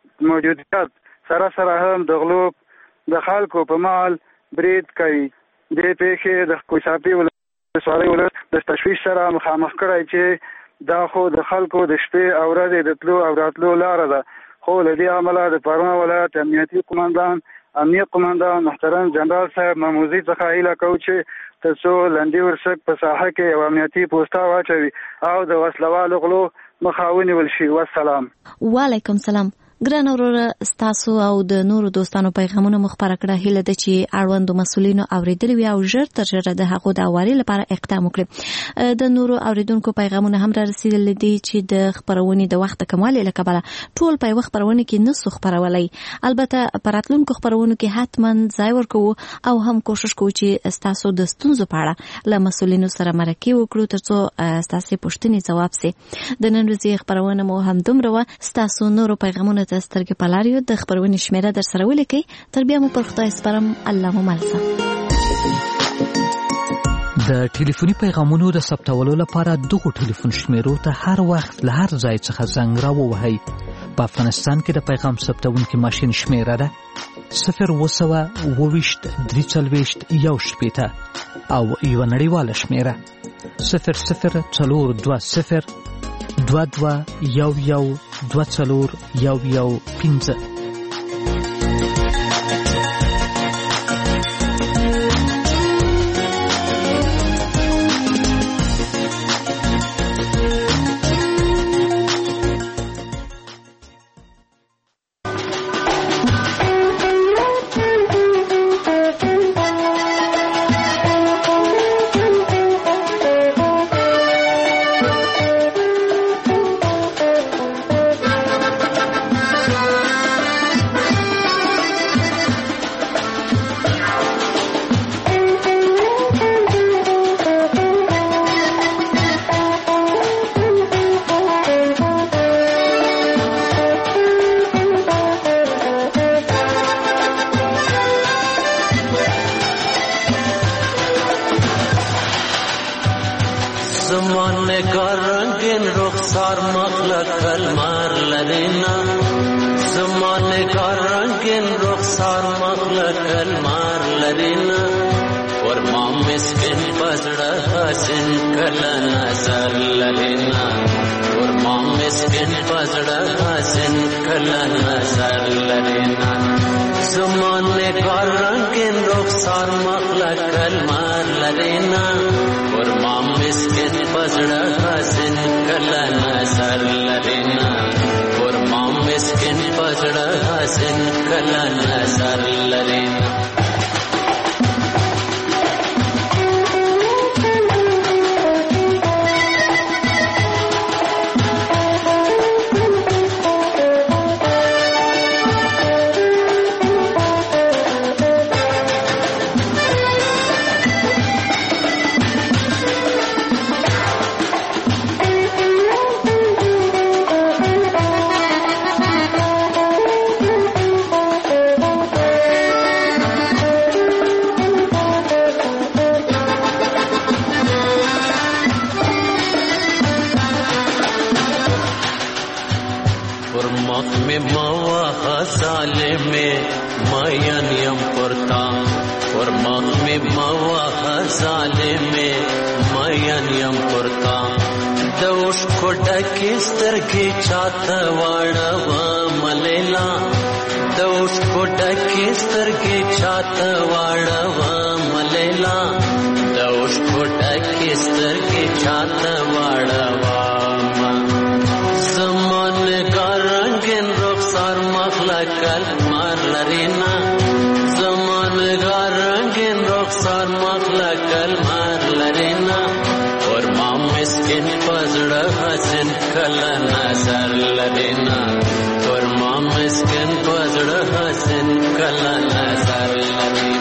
موجودیت سره سره هم د غلو د خلکو په مال برید کوي. دې پیښې د کوهستانپي ولسوالۍ ولایت د تشویش سره مخامخ کړی چې دا خو د خلکو د شپې او ورځې د تلو او راتلو لاره ده. خو له دې امله د پروان ولایت امنیتي قماندان امنیت قماندان محترم جنرال صاحب محمودي څخه هیله کوو چې تر څو لنډي ورسک په ساحه کې یو امنیتي پوسټه واچوي او د وسلوالو غلو مخه ونیول شي. والسلام.
وعلیکم سلام. ګران وروره ستاسو او د نورو دوستانو پیغامونه مخبره کړه. هیله ده چې اړوندو مسؤلینو اوریدلی وي او ژر تر ژره د هغو د اواري لپاره اقدام وکړي. د نورو اوریدونکو پیغامونه هم را رسیدلي دي چې د خبرونې د وخت کموالي له کبله ټول په یوه خبرونه کې نسو خبرولای. البته په راتلونکو خبرونو کې حتما ځای ورکوو او هم کوشش کوو چې ستاسو د ستونزو په اړه له مسؤلینو سره مرکه وکړو تر څو ستاسو پوښتنې ځواب سي. د نن ورځې خبرونه مو هم دومره وه. ستاسو نورو پیغامونه د سترګې په لاریو د خبرونې شمیره در سره ولیکئ. تر بیا مو پر خدای سپارم. الله مو مل شه.
د ټلیفوني پیغامونو د ثبتولو لپاره دغو ټلیفون شمیرو ته هر وخت له هر ځای څخه زنګ راووهئ. په افغانستان کې د پیغام ثبتونکي ماشین شمیره ده صفر اووه سوه اووه ویشت درې څلوېښت یو شپېته او یوه نړیواله شمیره صفر صفر څلور دوه صفر دوه دوه یو یو دوه څلور یو یو پنځه.
ور مخ می موه ظالمه مین یم پرتا دوش کوډه سترګې چاته واړه ملیلا دوش کوډه سترګې چاته واړه ملیلا دوش کوډه سترګې چاته واړه زمان ګارنګن رخسار مخلقل مار لرینا زمان ګارنګن رخسار مخلقل مار لرینا اور ما مسکین پزړه حسن کله نظر لرینا اور ما مسکین پزړه حسن کله نظر لرینا